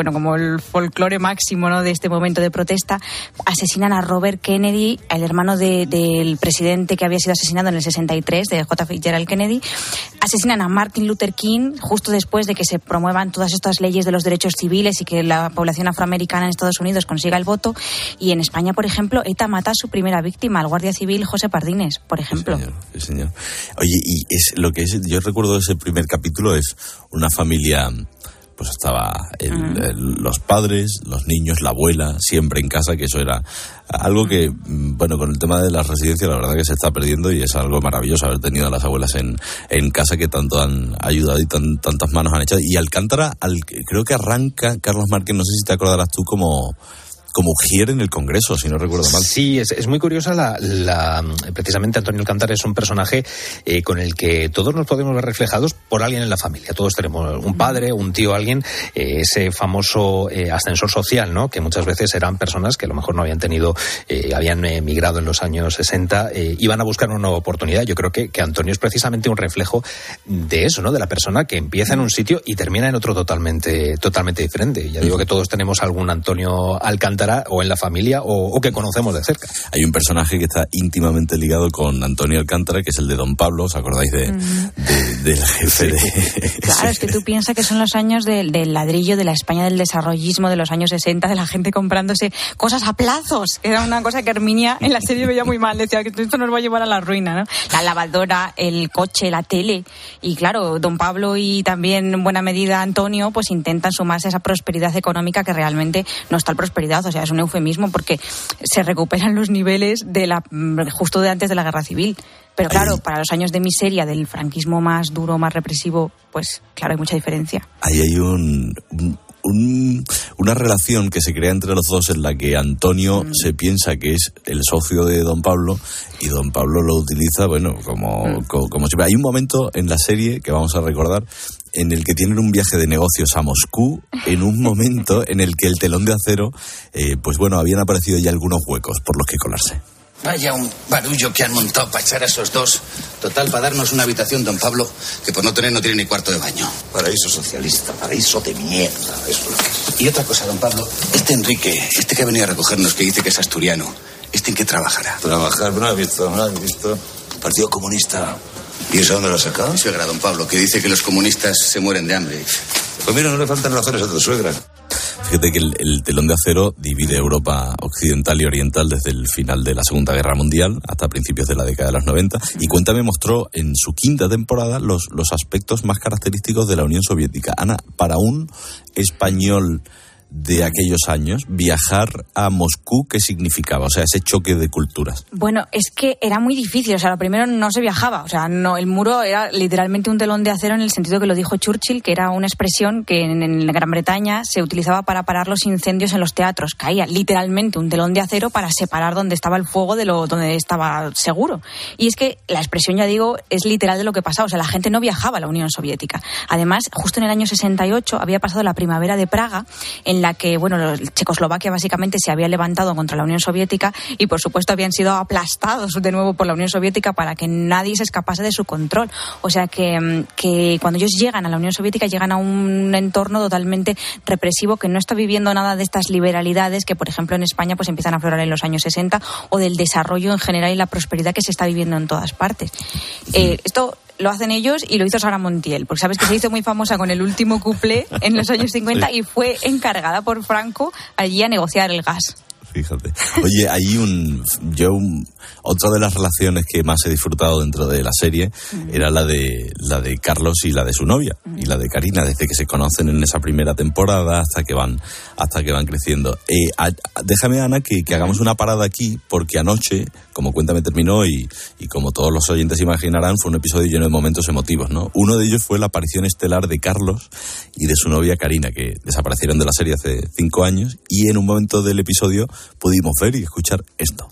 el folclore máximo, ¿no?, de este momento de protesta. Asesinan a Robert Kennedy, el hermano de, del presidente que había sido asesinado en el sesenta y tres, de J. Fitzgerald Kennedy. Asesinan a Martin Luther King justo después de que se promuevan todas estas leyes de los derechos civiles y que la población afroamericana en Estados Unidos consiga el voto. Y en España, por ejemplo, ETA mata a su primera víctima, al guardia civil José Pardines, por ejemplo. Sí, señor, sí, señor. Oye, y es lo que es, yo recuerdo de ese primer capítulo, es una familia, pues estaba el, uh-huh. el, los padres, los niños, la abuela, siempre en casa, que eso era algo que, bueno, con el tema de las residencias, la verdad que se está perdiendo, y es algo maravilloso haber tenido a las abuelas en, en casa, que tanto han ayudado y tan, tantas manos han echado. Y Alcántara, al, creo que arranca, Carlos Márquez, no sé si te acordarás tú, como... como Ujier en el Congreso, si no recuerdo mal. Sí, es, es muy curiosa la, la... Precisamente Antonio Alcántara es un personaje eh, con el que todos nos podemos ver reflejados por alguien en la familia. Todos tenemos un padre, un tío, alguien, eh, ese famoso eh, ascensor social, ¿no?, que muchas veces eran personas que a lo mejor no habían tenido, eh, habían emigrado en los años sesenta, eh, iban a buscar una nueva oportunidad. Yo creo que, que Antonio es precisamente un reflejo de eso, ¿no?, de la persona que empieza en un sitio y termina en otro totalmente, totalmente diferente. Ya digo que todos tenemos algún Antonio Alcántara o en la familia o, o que conocemos de cerca. Hay un personaje que está íntimamente ligado con Antonio Alcántara, que es el de Don Pablo, ¿os acordáis de, mm. de, del jefe de...? Claro, sí. Es que tú piensas que son los años del, del ladrillo, de la España del desarrollismo de los años sesenta, de la gente comprándose cosas a plazos, que era una cosa que Herminia en la serie veía muy mal, decía que esto nos va a llevar a la ruina, ¿no? La lavadora, el coche, la tele, y claro, Don Pablo y también en buena medida Antonio, pues intentan sumarse a esa prosperidad económica que realmente no es tal prosperidad, o sea, es un eufemismo, porque se recuperan los niveles de la justo de antes de la Guerra Civil. Pero claro, ahí, para los años de miseria del franquismo más duro, más represivo, pues claro, hay mucha diferencia. Ahí hay un, un, un una relación que se crea entre los dos, en la que Antonio mm. se piensa que es el socio de Don Pablo y Don Pablo lo utiliza, bueno, como, mm. como, como siempre. Hay un momento en la serie que vamos a recordar en el que tienen un viaje de negocios a Moscú, en un momento en el que el telón de acero, eh, pues bueno, habían aparecido ya algunos huecos por los que colarse. Vaya un barullo que han montado para echar a esos dos. Total, para darnos una habitación, Don Pablo, que por no tener no tiene ni cuarto de baño. Paraíso socialista, paraíso de mierda, eso es lo que es. Y otra cosa, Don Pablo, este Enrique, este que ha venido a recogernos, que dice que es asturiano, ¿este en qué trabajará? Trabajar, no lo he visto, no lo he visto. Partido Comunista. ¿Y eso dónde lo ha sacado? Mi suegra, Don Pablo, que dice que los comunistas se mueren de hambre. Pues mira, no le faltan razones a tu suegra. Fíjate que el, el telón de acero divide Europa occidental y oriental desde el final de la Segunda Guerra Mundial hasta principios de la década de los noventa, y Cuéntame mostró en su quinta temporada los, los aspectos más característicos de la Unión Soviética. Ana, para un español de aquellos años, viajar a Moscú, ¿qué significaba? O sea, ese choque de culturas. Bueno, es que era muy difícil. O sea, lo primero, no se viajaba. O sea, no, el muro era literalmente un telón de acero, en el sentido que lo dijo Churchill, que era una expresión que en, en Gran Bretaña se utilizaba para parar los incendios en los teatros. Caía literalmente un telón de acero para separar donde estaba el fuego de lo donde estaba seguro. Y es que la expresión, ya digo, es literal de lo que pasaba. O sea, la gente no viajaba a la Unión Soviética. Además, justo en el año sesenta y ocho había pasado la primavera de Praga, en la que, bueno, Checoslovaquia básicamente se había levantado contra la Unión Soviética y, por supuesto, habían sido aplastados de nuevo por la Unión Soviética para que nadie se escapase de su control. O sea que, que cuando ellos llegan a la Unión Soviética, llegan a un entorno totalmente represivo, que no está viviendo nada de estas liberalidades que, por ejemplo, en España pues empiezan a aflorar en los años sesenta, o del desarrollo en general y la prosperidad que se está viviendo en todas partes. Eh, esto lo hacen ellos, y lo hizo Sara Montiel, porque sabes que se hizo muy famosa con el último cuplé en los años cincuenta, sí, y fue encargada por Franco allí a negociar el gas. Fíjate. Oye, hay un... Yo, un, otra de las relaciones que más he disfrutado dentro de la serie mm. era la de la de Carlos y la de su novia, mm. y la de Karina, desde que se conocen en esa primera temporada hasta que van hasta que van creciendo. Eh, a, déjame, Ana, que, que hagamos una parada aquí, porque anoche, como Cuéntame terminó, y, y como todos los oyentes imaginarán, fue un episodio lleno de momentos emotivos, ¿no? Uno de ellos fue la aparición estelar de Carlos y de su novia Karina, que desaparecieron de la serie hace cinco años, y en un momento del episodio pudimos ver y escuchar esto.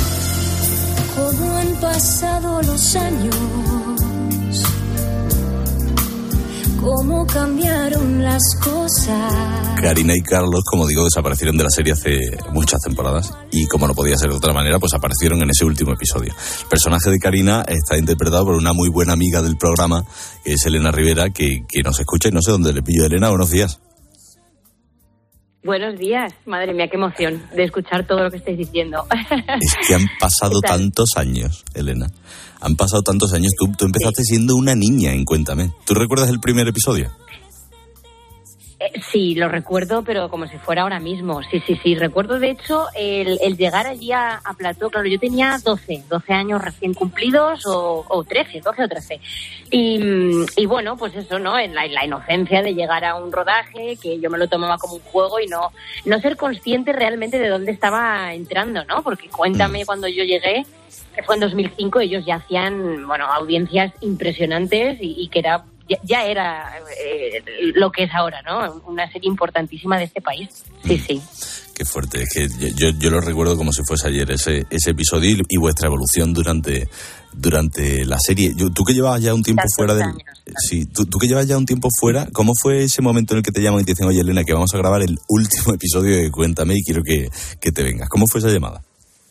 Cómo han pasado los años cómo cambiaron las cosas. Karina y Carlos, como digo, desaparecieron de la serie hace muchas temporadas y como no podía ser de otra manera, pues aparecieron en ese último episodio. El personaje de Karina está interpretado por una muy buena amiga del programa, que es Elena Rivera, que, que nos escucha y no sé dónde le pillo. Elena, buenos días. Buenos días, madre mía, qué emoción de escuchar todo lo que estáis diciendo. Es que han pasado tantos años, Elena. Han pasado tantos años. Tú, tú empezaste sí. siendo una niña en Cuéntame. ¿Tú recuerdas el primer episodio? Eh, sí, lo recuerdo, pero como si fuera ahora mismo. Sí, sí, sí. Recuerdo, de hecho, el, el llegar allí a, a Plató. Claro, yo tenía doce, doce años recién cumplidos, o, o trece, doce o trece. Y, y bueno, pues eso, ¿no? En la, en la inocencia de llegar a un rodaje, que yo me lo tomaba como un juego y no, no ser consciente realmente de dónde estaba entrando, ¿no? Porque Cuéntame, cuando yo llegué, que fue en dos mil cinco, ellos ya hacían, bueno, audiencias impresionantes y, y que era... Ya, ya era eh, lo que es ahora, ¿no? Una serie importantísima de este país. Sí, sí. Qué fuerte. Es que yo, yo lo recuerdo como si fuese ayer, ese, ese episodio y, y vuestra evolución durante, durante la serie. Yo, tú que llevabas ya un tiempo Tantos fuera del... Años, sí, tú, tú que llevas ya un tiempo fuera, ¿cómo fue ese momento en el que te llaman y te dicen, oye, Elena, que vamos a grabar el último episodio de Cuéntame y quiero que, que te vengas? ¿Cómo fue esa llamada?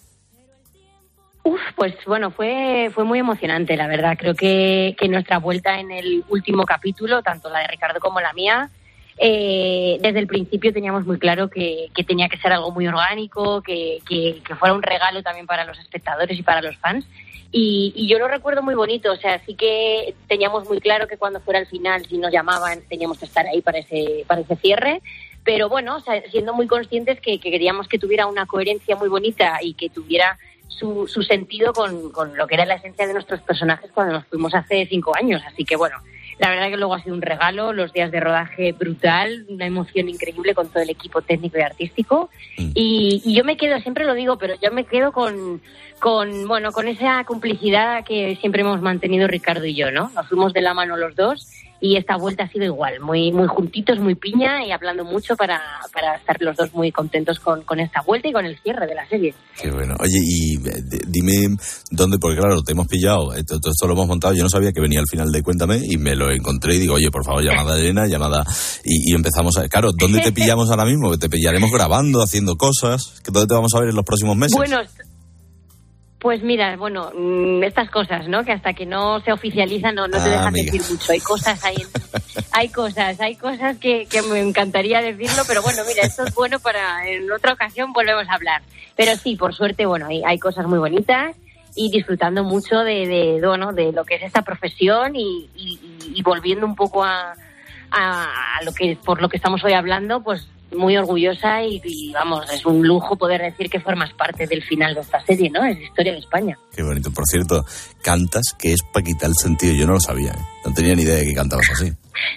Uf, pues bueno, fue fue muy emocionante, la verdad. Creo que, que nuestra vuelta en el último capítulo, tanto la de Ricardo como la mía, eh, desde el principio teníamos muy claro que, que tenía que ser algo muy orgánico, que, que, que fuera un regalo también para los espectadores y para los fans. Y, y yo lo recuerdo muy bonito, o sea, sí que teníamos muy claro que cuando fuera el final, si nos llamaban, teníamos que estar ahí para ese, para ese cierre. Pero bueno, o sea, siendo muy conscientes que, que queríamos que tuviera una coherencia muy bonita y que tuviera su, su sentido con, con lo que era la esencia de nuestros personajes cuando nos fuimos hace cinco años. Así que bueno, la verdad que luego ha sido un regalo, los días de rodaje brutal, una emoción increíble con todo el equipo técnico y artístico. Mm. Y, y yo me quedo, siempre lo digo, pero yo me quedo con, con, bueno, con esa complicidad que siempre hemos mantenido Ricardo y yo, ¿no? Nos fuimos de la mano los dos. Y esta vuelta ha sido igual, muy muy juntitos, muy piña y hablando mucho para, para estar los dos muy contentos con, con esta vuelta y con el cierre de la serie. Qué bueno. Oye, y dime dónde, porque claro, te hemos pillado, esto, esto lo hemos montado, yo no sabía que venía al final de Cuéntame y me lo encontré y digo, oye, por favor, llamada a Elena, llamada... Y, y empezamos a... Claro, ¿dónde te pillamos ahora mismo? Te pillaremos grabando, haciendo cosas, ¿dónde te vamos a ver en los próximos meses? Bueno... Pues mira, bueno, estas cosas, ¿no? Que hasta que no se oficializan no, no te ah, dejan amiga. decir mucho. Hay cosas, hay, hay cosas, hay cosas que, que me encantaría decirlo, pero bueno, mira, esto es bueno para en otra ocasión volvemos a hablar. Pero sí, por suerte, bueno, hay, hay cosas muy bonitas y disfrutando mucho de, de, bueno, de lo que es esta profesión y, y, y volviendo un poco a, a, a lo que por lo que estamos hoy hablando, pues muy orgullosa y, y vamos, es un lujo poder decir que formas parte del final de esta serie, ¿no? Es historia de España. Qué bonito. Por cierto, cantas que es para quitar el sentido. Yo no lo sabía, ¿eh? No tenía ni idea de que cantabas así.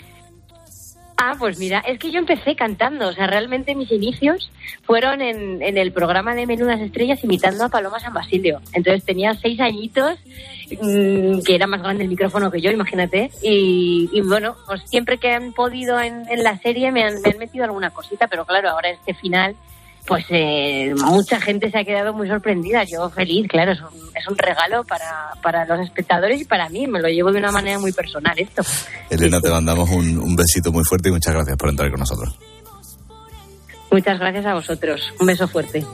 Ah, pues mira, es que yo empecé cantando, o sea, realmente mis inicios fueron en, en el programa de Menudas Estrellas imitando a Paloma San Basilio. Entonces tenía seis añitos, mmm, que era más grande el micrófono que yo, imagínate, y, y bueno, pues siempre que han podido en, en la serie me han, me han metido alguna cosita, pero claro, ahora este final, pues eh, mucha gente se ha quedado muy sorprendida, yo feliz, claro, es un, es un regalo para, para los espectadores y para mí, me lo llevo de una manera muy personal esto. Elena, te mandamos un, un besito muy fuerte y muchas gracias por entrar con nosotros. Muchas gracias a vosotros, un beso fuerte.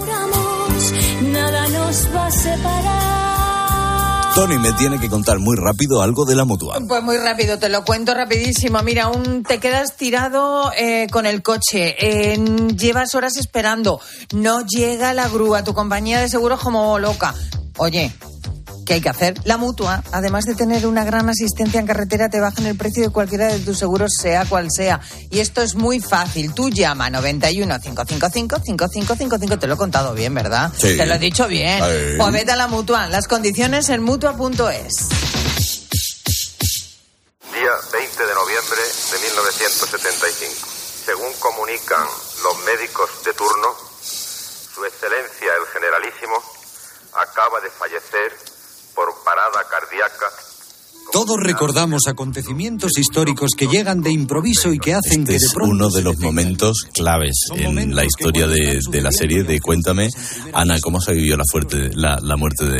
Nada nos va a separar. Tony me tiene que contar muy rápido algo de la Mutua. Pues muy rápido, te lo cuento rapidísimo. Mira, un, te quedas tirado eh, con el coche, eh, llevas horas esperando, no llega la grúa, tu compañía de seguros como loca. Oye, ¿qué hay que hacer? La Mutua, además de tener una gran asistencia en carretera, te bajan el precio de cualquiera de tus seguros, sea cual sea. Y esto es muy fácil. Tú llama a noventa y uno, cinco cinco cinco, cinco cinco cinco cinco. Te lo he contado bien, ¿verdad? Sí. Te lo he dicho bien. Ay. Pues vete a la Mutua. Las condiciones en mutua punto es. Día veinte de noviembre de mil novecientos setenta y cinco. Según comunican los médicos de turno, Su Excelencia el Generalísimo acaba de fallecer por parada cardíaca. Todos recordamos acontecimientos históricos que llegan de improviso y que hacen este que de es pronto uno de los momentos claves en la historia de, de la serie de Cuéntame. Ana, ¿cómo se vivió la, fuerte, la, la muerte de,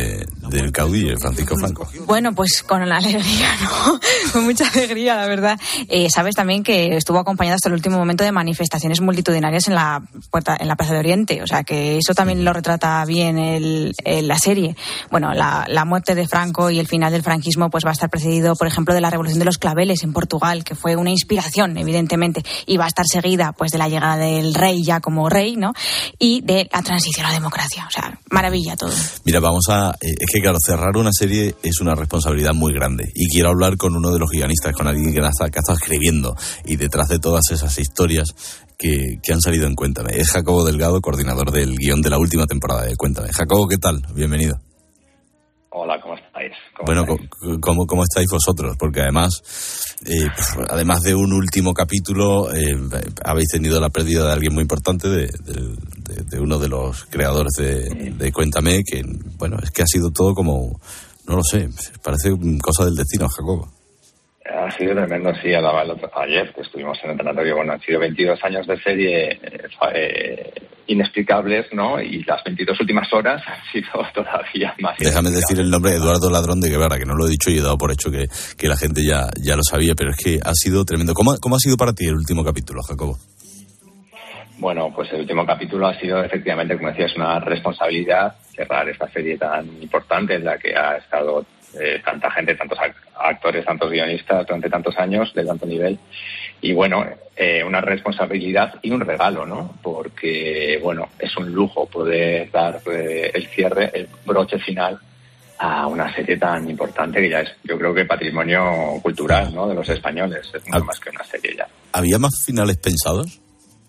del caudillo Francisco Franco. Bueno, pues con la alegría, ¿no? Con mucha alegría, la verdad. Eh, sabes también que estuvo acompañado hasta el último momento de manifestaciones multitudinarias en la puerta, en la Plaza de Oriente, o sea que eso también lo retrata bien el, el, la serie. Bueno, la, la muerte de Franco y el final del franquismo pues va a estar precedido, por ejemplo, de la Revolución de los Claveles en Portugal, que fue una inspiración, evidentemente, y va a estar seguida pues de la llegada del rey ya como rey, ¿no? Y de la transición a la democracia, o sea, maravilla todo. Mira, vamos a... Eh, es que claro, cerrar una serie es una responsabilidad muy grande y quiero hablar con uno de los guionistas, con alguien que ha estado escribiendo y detrás de todas esas historias que, que han salido en Cuéntame. Es Jacobo Delgado, coordinador del guión de la última temporada de Cuéntame. Jacobo, ¿qué tal? Bienvenido. Hola, ¿cómo estáis? ¿Cómo bueno, estáis? ¿cómo, ¿cómo estáis vosotros? Porque además, eh, además de un último capítulo, eh, habéis tenido la pérdida de alguien muy importante, de, de, de, de uno de los creadores de, de Cuéntame, que, bueno, es que ha sido todo como, no lo sé, parece cosa del destino, Jacobo. Ha sido tremendo, sí, hablaba el otro, ayer que estuvimos en el entrenatorio, bueno, han sido veintidós años de serie eh, inexplicables, ¿no? Y las veintidós últimas horas han sido todavía más. Déjame decir el nombre, Eduardo Ladrón de Guevara, que no lo he dicho y he dado por hecho que, que la gente ya, ya lo sabía, pero es que ha sido tremendo. ¿Cómo, ¿Cómo ha sido para ti el último capítulo, Jacobo? Bueno, pues el último capítulo ha sido efectivamente, como decías, una responsabilidad cerrar esta serie tan importante en la que ha estado eh, tanta gente, tantos actores, tantos guionistas durante tantos años de tanto nivel. Y bueno, eh, una responsabilidad y un regalo, ¿no? Porque, bueno, es un lujo poder dar eh, el cierre, el broche final a una serie tan importante que ya es, yo creo que patrimonio cultural, ¿no? De los españoles. Es mucho más que una serie ya. ¿Había más finales pensados?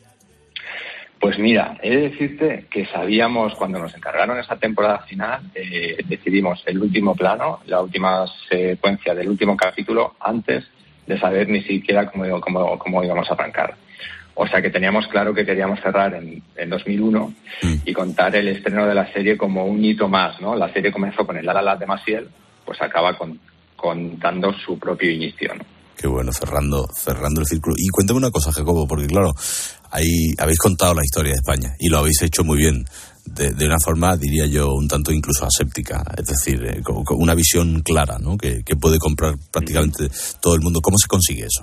Pues mira, he de decirte que sabíamos, cuando nos encargaron esa temporada final, eh, decidimos el último plano, la última secuencia del último capítulo, antes de saber ni siquiera cómo, cómo, cómo íbamos a arrancar. O sea que teníamos claro que queríamos cerrar en, en dos mil uno mm. y contar el estreno de la serie como un hito más, ¿no? La serie comenzó con el La La Land de Maciel, pues acaba con, contando su propio inicio, ¿no? Qué bueno, cerrando, cerrando el círculo. Y cuéntame una cosa, Jacobo, porque claro, ahí habéis contado la historia de España y lo habéis hecho muy bien, de, de una forma, diría yo, un tanto incluso aséptica, es decir, eh, con, con una visión clara, ¿no? Que, que puede comprar prácticamente todo el mundo. ¿Cómo se consigue eso?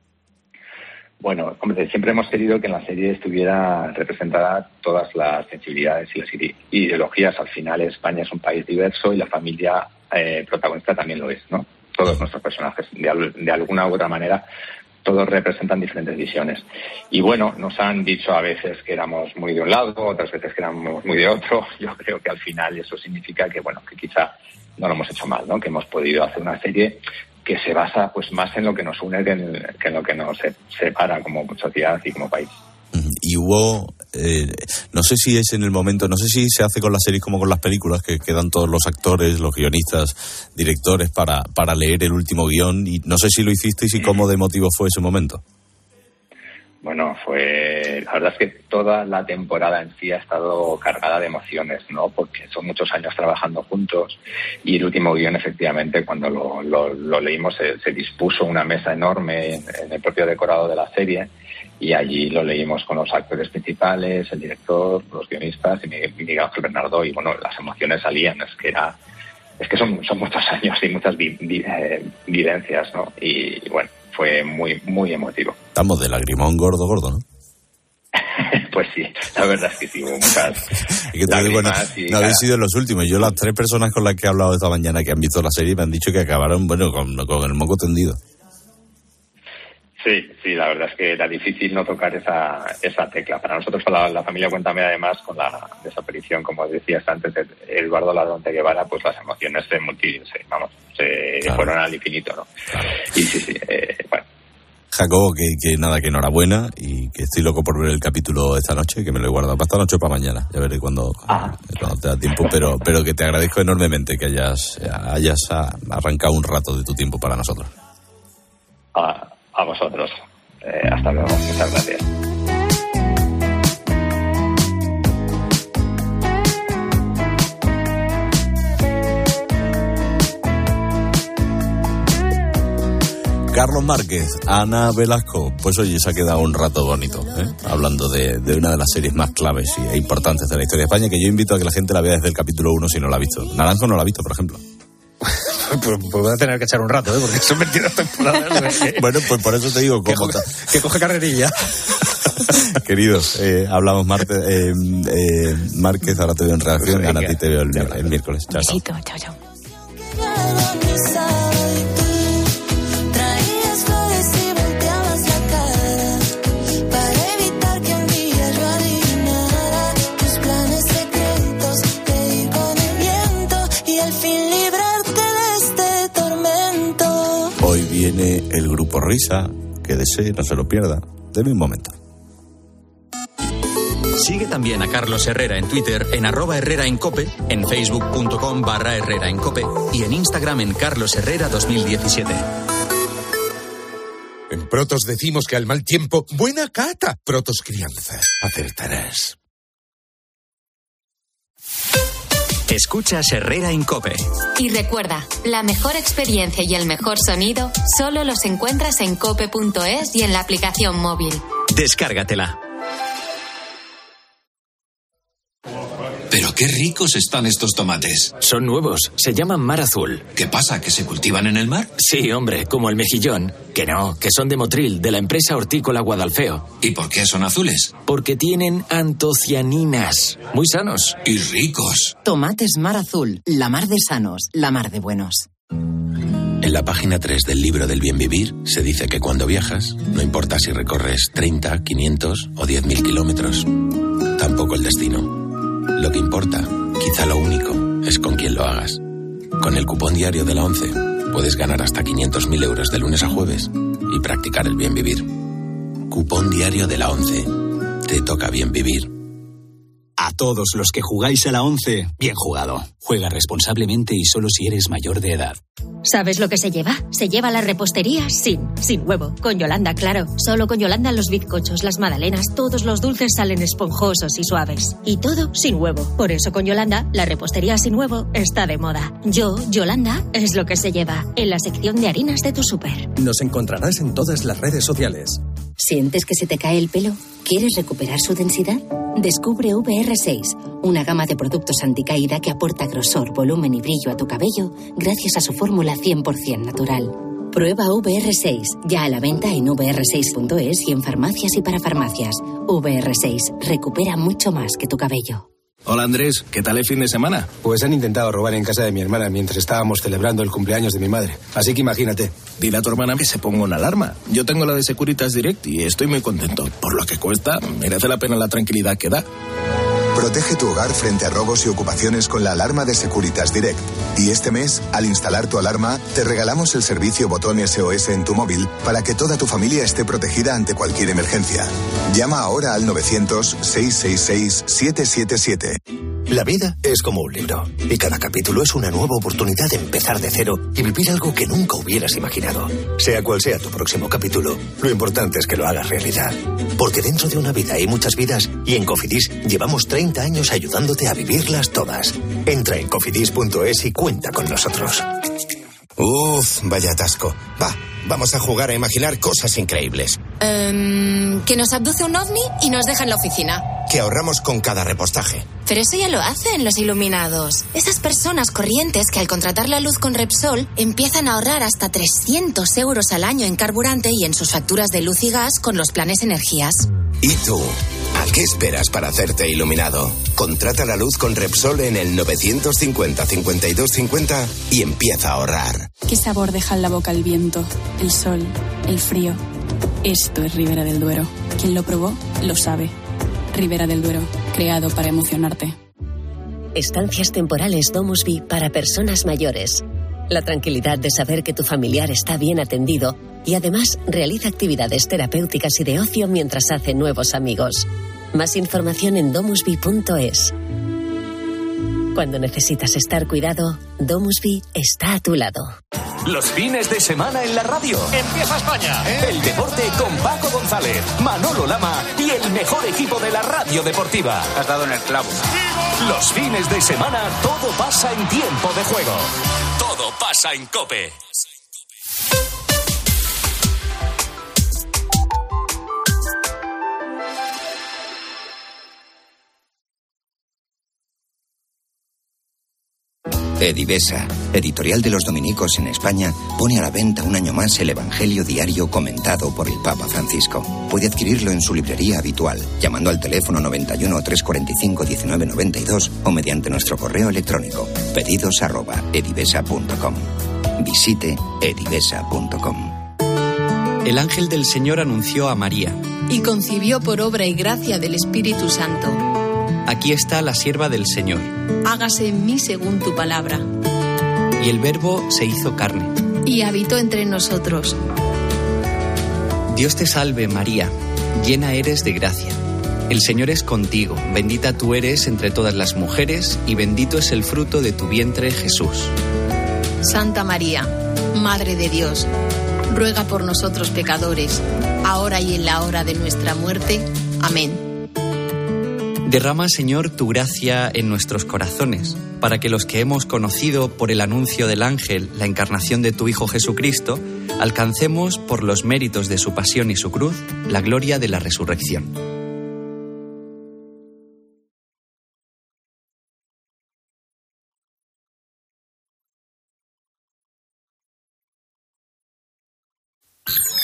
Bueno, hombre, siempre hemos querido que en la serie estuviera representada todas las sensibilidades y las ideologías. Al final, España es un país diverso y la familia eh, protagonista también lo es, ¿no? Todos nuestros personajes, de, de alguna u otra manera, todos representan diferentes visiones. Y bueno, nos han dicho a veces que éramos muy de un lado, otras veces que éramos muy de otro. Yo creo que al final eso significa que, bueno, que quizá no lo hemos hecho mal, ¿no? Que hemos podido hacer una serie que se basa pues más en lo que nos une que en, que en lo que nos separa como sociedad y como país. Y hubo, eh, no sé si es en el momento, no sé si se hace con las series como con las películas, que quedan todos los actores, los guionistas, directores para, para leer el último guión, y no sé si lo hicisteis y cómo de emotivo fue ese momento. Bueno, fue, la verdad es que toda la temporada en sí ha estado cargada de emociones, ¿no? Porque son muchos años trabajando juntos y el último guión, efectivamente, cuando lo, lo, lo leímos, se, se dispuso una mesa enorme en, en el propio decorado de la serie y allí lo leímos con los actores principales, el director, los guionistas y Miguel Ángel Bernardo, y bueno, las emociones salían, es que era, es que son, son muchos años y muchas vi, vi, eh, vivencias, ¿no? Y, y bueno, fue muy, muy emotivo. Estamos de lagrimón gordo, gordo, ¿no? Pues sí, la verdad es que sí, hubo muchas y que te digo, bueno, no habéis sido los últimos. Yo las tres personas con las que he hablado esta mañana que han visto la serie me han dicho que acabaron, bueno, con, con el moco tendido. Sí, sí, la verdad es que era difícil no tocar esa esa tecla. Para nosotros, para la, la familia Cuéntame, además, con la desaparición, como decías antes, de Eduardo Ladrón de Guevara, pues las emociones se multi, se, vamos, se claro. fueron al infinito, ¿no? Claro. Y sí, sí, eh, bueno. Jacobo, que, que nada, que enhorabuena y que estoy loco por ver el capítulo esta noche, que me lo he guardado para esta noche o para mañana, ya veré cuando, ah. cuando te da tiempo, pero pero que te agradezco enormemente que hayas, hayas arrancado un rato de tu tiempo para nosotros. Ah. A vosotros. Eh, hasta luego. Muchas gracias. Carlos Márquez, Ana Velasco. Pues oye, se ha quedado un rato bonito, ¿eh? Hablando de, de una de las series más claves e importantes de la historia de España, que yo invito a que la gente la vea desde el capítulo uno si no la ha visto. Naranjo no la ha visto, por ejemplo. Pues, pues voy a tener que echar un rato, ¿eh? Porque son veintidós temporadas. ¿eh? Bueno, pues por eso te digo, que, como coge, que coge carrerilla. Queridos, eh, hablamos Marte, eh, eh, Márquez, ahora te veo en redacción, Ana, a ti te veo el, el miércoles. Chao, chao. Besito, chao, chao. Hoy viene el grupo Risa, que desee, no se lo pierda. Deme un momento. Sigue también a Carlos Herrera en Twitter, en arroba Herrera en Cope, en facebook.com barra Herrera en Cope y en Instagram en Carlos Herrera dos mil diecisiete. En Protos decimos que al mal tiempo, buena cata. Protos Crianza. Acertarás. Escuchas Herrera en Cope. Y recuerda, la mejor experiencia y el mejor sonido solo los encuentras en cope punto es y en la aplicación móvil. Descárgatela. Pero qué ricos están estos tomates. Son nuevos, se llaman mar azul. ¿Qué pasa, que se cultivan en el mar? Sí, hombre, como el mejillón. Que no, que son de Motril, de la empresa hortícola Guadalfeo. ¿Y por qué son azules? Porque tienen antocianinas. Muy sanos. Y ricos. Tomates mar azul, la mar de sanos, la mar de buenos. En la página tres del libro del bien vivir se dice que cuando viajas, no importa si recorres treinta, quinientos o diez mil kilómetros. Tampoco el destino. Lo que importa, quizá lo único, es con quién lo hagas. Con el cupón diario de la ONCE puedes ganar hasta quinientos mil euros de lunes a jueves y practicar el bien vivir. Cupón diario de la ONCE. Te toca bien vivir. A todos los que jugáis a la ONCE, bien jugado. Juega responsablemente y solo si eres mayor de edad. ¿Sabes lo que se lleva? Se lleva la repostería sin, sin huevo. Con Yolanda, claro. Solo con Yolanda los bizcochos, las magdalenas, todos los dulces salen esponjosos y suaves. Y todo sin huevo. Por eso con Yolanda, la repostería sin huevo está de moda. Yo, Yolanda, es lo que se lleva. En la sección de harinas de tu súper. Nos encontrarás en todas las redes sociales. ¿Sientes que se te cae el pelo? ¿Quieres recuperar su densidad? Descubre V R seis, una gama de productos anticaída que aporta grosor, volumen y brillo a tu cabello gracias a su fórmula cien por ciento natural. Prueba V R seis, ya a la venta en V R seis punto es y en farmacias y para farmacias. V R seis, recupera mucho más que tu cabello. Hola Andrés, ¿qué tal el fin de semana? Pues han intentado robar en casa de mi hermana mientras estábamos celebrando el cumpleaños de mi madre. Así que imagínate. Dile a tu hermana que se ponga una alarma. Yo tengo la de Securitas Direct y estoy muy contento. Por lo que cuesta, merece la pena la tranquilidad que da. Protege tu hogar frente a robos y ocupaciones con la alarma de Securitas Direct. Y este mes, al instalar tu alarma, te regalamos el servicio botón S O S en tu móvil para que toda tu familia esté protegida ante cualquier emergencia. Llama ahora al novecientos, seiscientos sesenta y seis, setecientos setenta y siete. La vida es como un libro, y cada capítulo es una nueva oportunidad de empezar de cero y vivir algo que nunca hubieras imaginado. Sea cual sea tu próximo capítulo, lo importante es que lo hagas realidad. Porque dentro de una vida hay muchas vidas, y en Cofidis llevamos treinta años ayudándote a vivirlas todas. Entra en cofidis punto es y cuenta con nosotros. Uf, vaya atasco. Va, vamos a jugar a imaginar cosas increíbles. Um, que nos abduce un ovni y nos deja en la oficina. Que ahorramos con cada repostaje. Pero eso ya lo hacen los iluminados. Esas personas corrientes que al contratar la luz con Repsol empiezan a ahorrar hasta trescientos euros al año en carburante y en sus facturas de luz y gas con los planes energías. ¿Y tú? ¿A qué esperas para hacerte iluminado? Contrata la luz con Repsol en el novecientos cincuenta, cincuenta y dos cincuenta y empieza a ahorrar. ¿Qué sabor deja en la boca el viento, el sol, el frío? Esto es Ribera del Duero. Quien lo probó, lo sabe. Ribera del Duero, creado para emocionarte. Estancias temporales Domusvi para personas mayores. La tranquilidad de saber que tu familiar está bien atendido y además realiza actividades terapéuticas y de ocio mientras hace nuevos amigos. Más información en domusvi punto es. Cuando necesitas estar cuidado, Domusvi está a tu lado. Los fines de semana en la radio. Empieza España. El deporte con Paco González, Manolo Lama y el mejor equipo de la radio deportiva. Has dado en el clavo. Los fines de semana todo pasa en tiempo de juego. Todo pasa en COPE. Edivesa, editorial de los dominicos en España, pone a la venta un año más el Evangelio diario comentado por el Papa Francisco. Puede adquirirlo en su librería habitual, llamando al teléfono noventa y uno, trescientos cuarenta y cinco, diecinueve noventa y dos o mediante nuestro correo electrónico pedidos arroba edivesa punto com. Visite edivesa punto com. El ángel del Señor anunció a María. Y concibió por obra y gracia del Espíritu Santo. Aquí está la sierva del Señor. Hágase en mí según tu palabra. Y el Verbo se hizo carne. Y habitó entre nosotros. Dios te salve, María, llena eres de gracia. El Señor es contigo, bendita tú eres entre todas las mujeres, y bendito es el fruto de tu vientre, Jesús. Santa María, Madre de Dios, ruega por nosotros pecadores, ahora y en la hora de nuestra muerte. Amén. Derrama, Señor, tu gracia en nuestros corazones, para que los que hemos conocido por el anuncio del ángel la encarnación de tu Hijo Jesucristo, alcancemos, por los méritos de su pasión y su cruz, la gloria de la resurrección. You